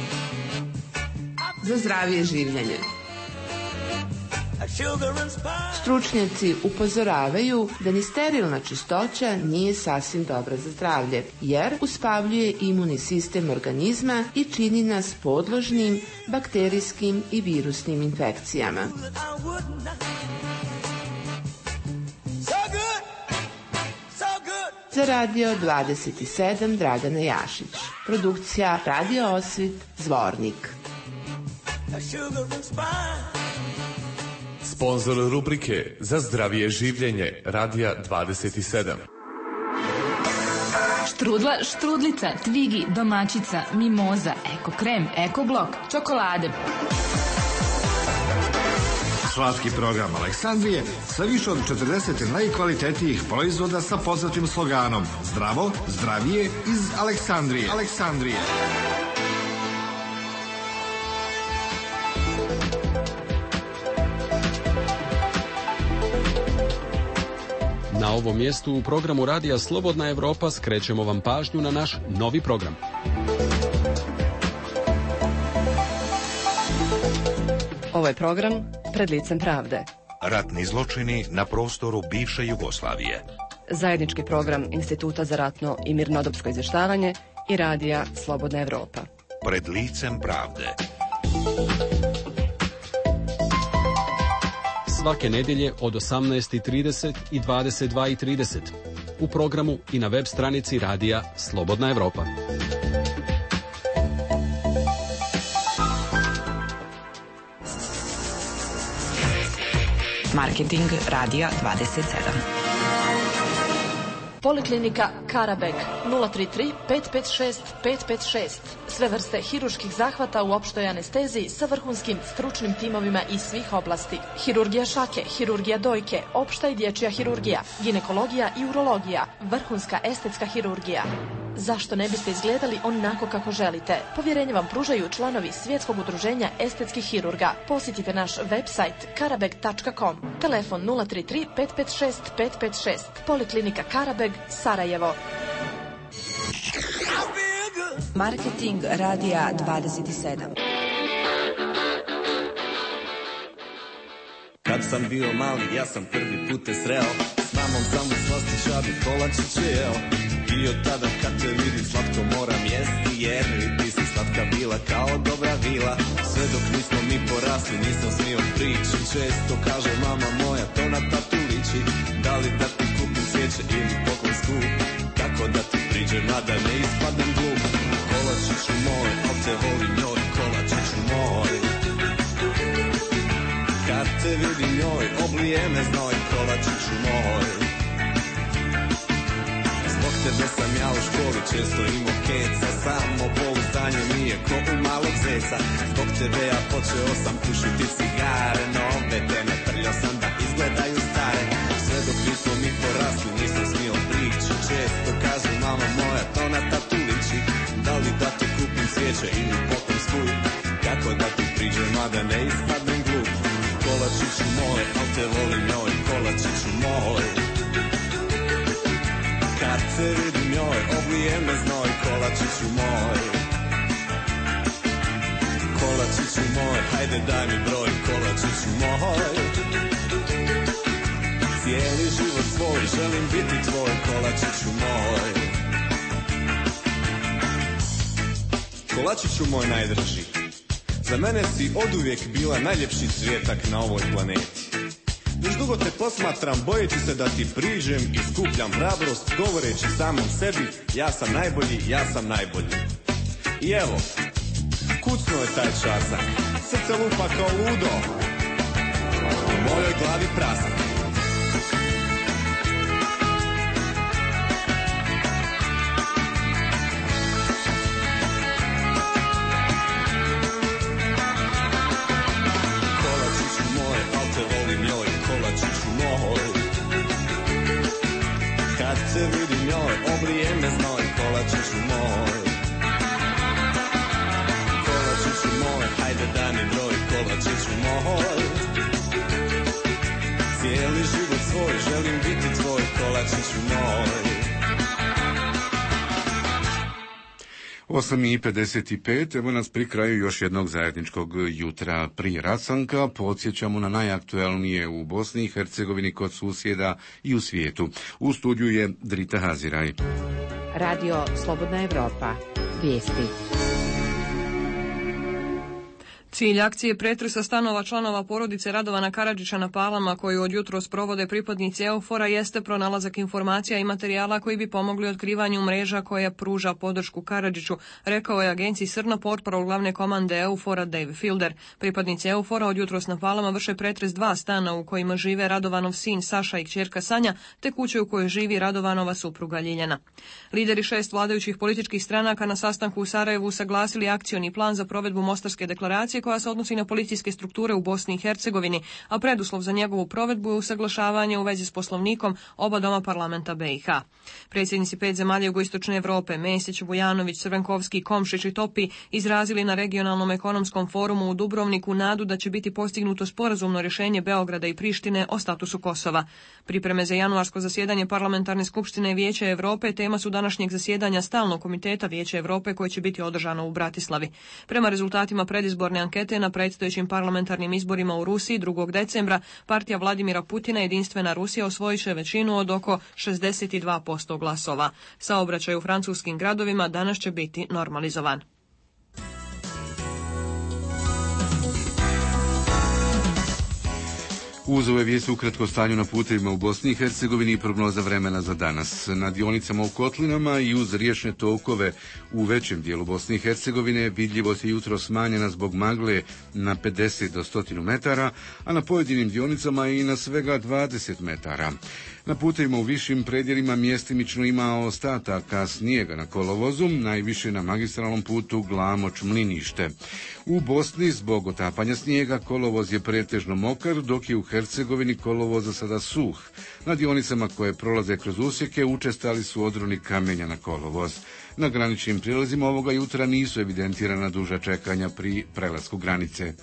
Za zdravije življenje. Stručnjaci upozoravaju da ni sterilna čistoća nije sasvim dobra za zdravlje, jer uspavljuje imunni sistem organizma i čini nas podložnim bakterijskim i virusnim infekcijama. Za Radio dvadeset sedam Dragana Jašić. Produkcija Radio Osvit, Zvornik. Sponzor rubrike Za zdravije življenje Radija dvadeset sedam. Štrudla, štrudlica, tvigi, domaćica, mimoza, eko krem, eko blok, čokolade. Slatki program Aleksandrije sa više od četrdeset najkvalitetnijih proizvoda sa poznatim sloganom Zdravo, zdravije iz Aleksandrije. Aleksandrije. Na ovom mjestu u programu Radija Slobodna Evropa skrećemo vam pažnju na naš novi program. Ovo je program Pred licem pravde. Ratni zločini na prostoru bivše Jugoslavije. Zajednički program Instituta za ratno i mirnodopsko izvještavanje i Radija Slobodna Evropa. Pred licem pravde. Svake nedjelje od osamnaest i trideset i dvadeset dva i trideset. U programu i na web stranici Radija Slobodna Evropa. Marketing Radija dvadeset sedam. Poliklinika Karabeg nula tri tri pet pet šest pet pet šest. Sve vrste hirurških zahvata u opštoj anesteziji sa vrhunskim stručnim timovima iz svih oblasti. Hirurgija šake, hirurgija dojke, opšta i dječja hirurgija, ginekologija i urologija, vrhunska estetska hirurgija. Zašto ne biste izgledali onako kako želite? Povjerenje vam pružaju članovi Svjetskog udruženja estetskih hirurga. Posjetite naš website karabeg tačka com. Telefon nula tri tri pet pet šest pet pet šest. Poliklinika Karabeg, Sarajevo. Marketing Radija dvadeset sedam. Kad sam bio mali, ja sam prvi put te sreo. S mamom sam u slastičaru kolačiće jeo. I od tada kad te vidim slatko moram jesti, jer ti si slatka bila kao dobra vila. Sve dok nismo mi porasli nisam smio prići. Često kaže mama moja to na tatu liči. Da li da ti kupim svijeće ili poklon skup, kako da ti priđem a da ne ispadnem glup. Kolačiću moj, al te volim njoj, kolačiću moj. Kad te vidim njoj, oblije me znoj, kolačiću moj. Zbog tebe sam ja u školi često imao keca, samo pouzdanje mi je ko u malog zeca. Zbog tebe ja počeo sam pušiti cigare, nove teme trljao sam da izgledaju stare. Sve dok nismo mi porasli nisam smio prići. Često kaže mama moja to na tatu liči. Da li da ti kupim svijeće ili potom skup, kako da ti priđem a da ne ispadnem glup. Kolačiću moj, al te volim njoj, kolačiću moj. Kad se vidim njoj, oblije me znoj, kolačiću moj. Kolačiću moj, hajde daj mi broj, kolačiću moj. Cijeli život svoj, želim biti tvoj, kolačiću moj. Kolačiću moj najdraži, za mene si oduvijek bila najljepši cvijetak na ovoj planeti. Još dugo te posmatram, bojeći se da ti priđem i skupljam hrabrost, govoreći samom sebi, ja sam najbolji, ja sam najbolji. I evo, kucnuo je taj časak, srce lupa kao ludo, u mojoj glavi prasak. Kad se vidim njoj, oblije me znoj, kolačiću moj. Kolačiću moj, hajde daj mi broj, kolačiću moj. Cijeli život svoj, želim biti tvoj, kolačiću moj. osam i pedeset pet, evo nas pri kraju još jednog zajedničkog jutra prije rasanka. Podsjećamo na najaktuelnije u Bosni i Hercegovini, kod susjeda i u svijetu. U studiju je Drita Haziraj. Radio Slobodna Evropa. Vijesti. Cilj akcije pretresa stanova članova porodice Radovana Karadžića na Palama, koju od jutros provode pripadnici EUFOR-a, jeste pronalazak informacija i materijala koji bi pomogli otkrivanju mreža koja pruža podršku Karadžiću, rekao je agenciji Srna portparol glavne komande EUFOR-a Dave Fielder. Pripadnici EUFOR-a od jutros na Palama vrše pretres dva stana u kojima žive Radovanov sin Saša i kćerka Sanja, te kuće u kojoj živi Radovanova supruga Ljiljana. Lideri šest vladajućih političkih stranaka na sastanku u Sarajevu usaglasili akcioni plan za provedbu Mostarske deklaracije koja se odnosi na policijske strukture u Bosni i Hercegovini, a preduslov za njegovu provedbu je usaglašavanje u vezi s poslovnikom oba doma parlamenta B i H. Predsjednici pet zemalja jugoistočne Evrope, Mesić, Vujanović, Crvenkovski, Komšić i Topi, izrazili na regionalnom ekonomskom forumu u Dubrovniku nadu da će biti postignuto sporazumno rješenje Beograda i Prištine o statusu Kosova. Pripreme za januarsko zasjedanje Parlamentarne skupštine Vijeća Evrope tema su današnjeg zasjedanja Stalnog komiteta Vijeća Evrope koje će biti održano u Bratislavi. Prema rezultatima predizborne ankete na predstojećim parlamentarnim izborima u Rusiji drugog decembra, partija Vladimira Putina Jedinstvena Rusija osvojit će većinu od oko šezdeset dva posto glasova. Saobraćaj u francuskim gradovima danas će biti normalizovan. Uz ove vijesti ukratko o stanju na putevima u Bosni i Hercegovini i prognoza vremena za danas. Na dionicama u Kotlinama i uz riječne tokove u većem dijelu Bosne i Hercegovine vidljivost je jutro smanjena zbog magle na pedeset do sto metara, a na pojedinim dionicama i na svega dvadeset metara. Na putevima u višim predjelima mjestimično ima ostataka snijega na kolovozu, najviše na magistralnom putu Glamoč-Mlinište. U Bosni zbog otapanja snijega kolovoz je pretežno mokar, dok je u Hercegovini kolovoz za sada suh. Na dionicama koje prolaze kroz usjeke učestali su odroni kamenja na kolovoz. Na graničnim prijelazima ovoga jutra nisu evidentirana duža čekanja pri prelasku granice.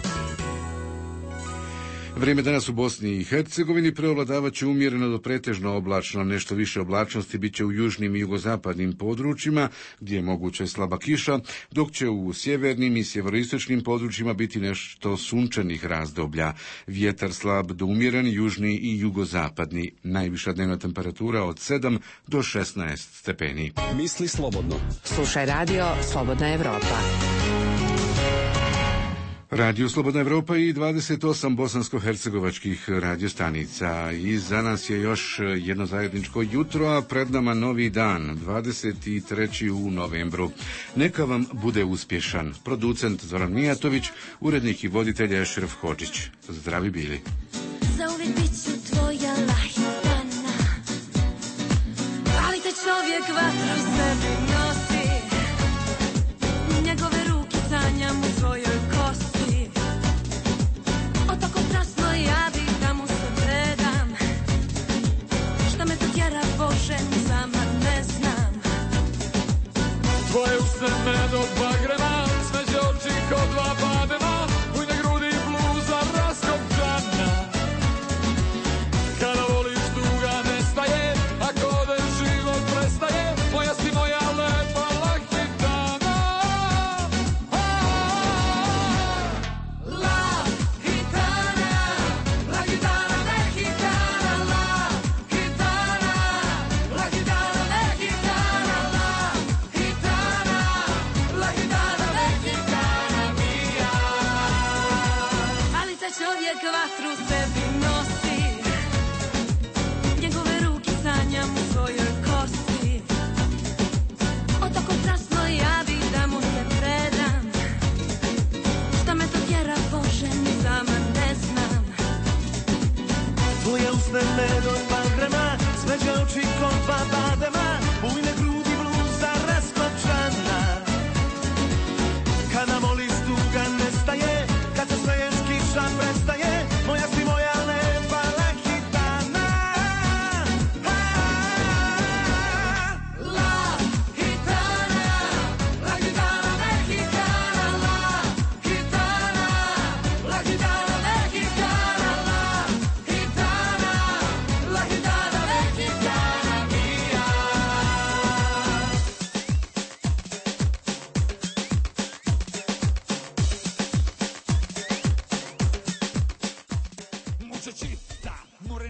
Vrijeme danas u Bosni i Hercegovini preovladavat će umjereno do pretežno oblačno, nešto više oblačnosti bit će u južnim i jugozapadnim područjima gdje je moguća slaba kiša, dok će u sjevernim i sjeveroistočnim područjima biti nešto sunčanih razdoblja. Vjetar slab do umjeren, južni i jugozapadni. Najviša dnevna temperatura od sedam do šesnaest stepeni. Misli slobodno. Slušaj radio Slobodna Evropa. Radio Slobodna Evropa i dvadeset osam bosansko-hercegovačkih radiostanica. I za nas je još jedno zajedničko jutro, a pred nama novi dan, dvadeset treći u novembru. Neka vam bude uspješan. Producent Zoran Mijatović, urednik i voditelj Ešref Hodžić. Zdravi bili. Zauvijek bit ću tvoja lahitana, ali te čovjek vatru sebi nosi, njegove ruke sanjam u svojoj kosti. Otako strasno ja bih da mu se predam, šta me to tjera Bože ni sama ne znam. Tvoje usne med od bagrema, smeđe oči ko dva badema, bujne grudi bluza raskopčana. Kada voliš tuga nestaje, ako ode život prestaje, moja si moja lepa lahitana. Čovjek vatru sebi nosi, njegove ruke sanjam u svojoj kosti. Otako strasno ja bih da mu se predam, šta me to tjera Bože ni sama ne znam. Tvoje usne med od bagrema, smeđe oči ko dva badema,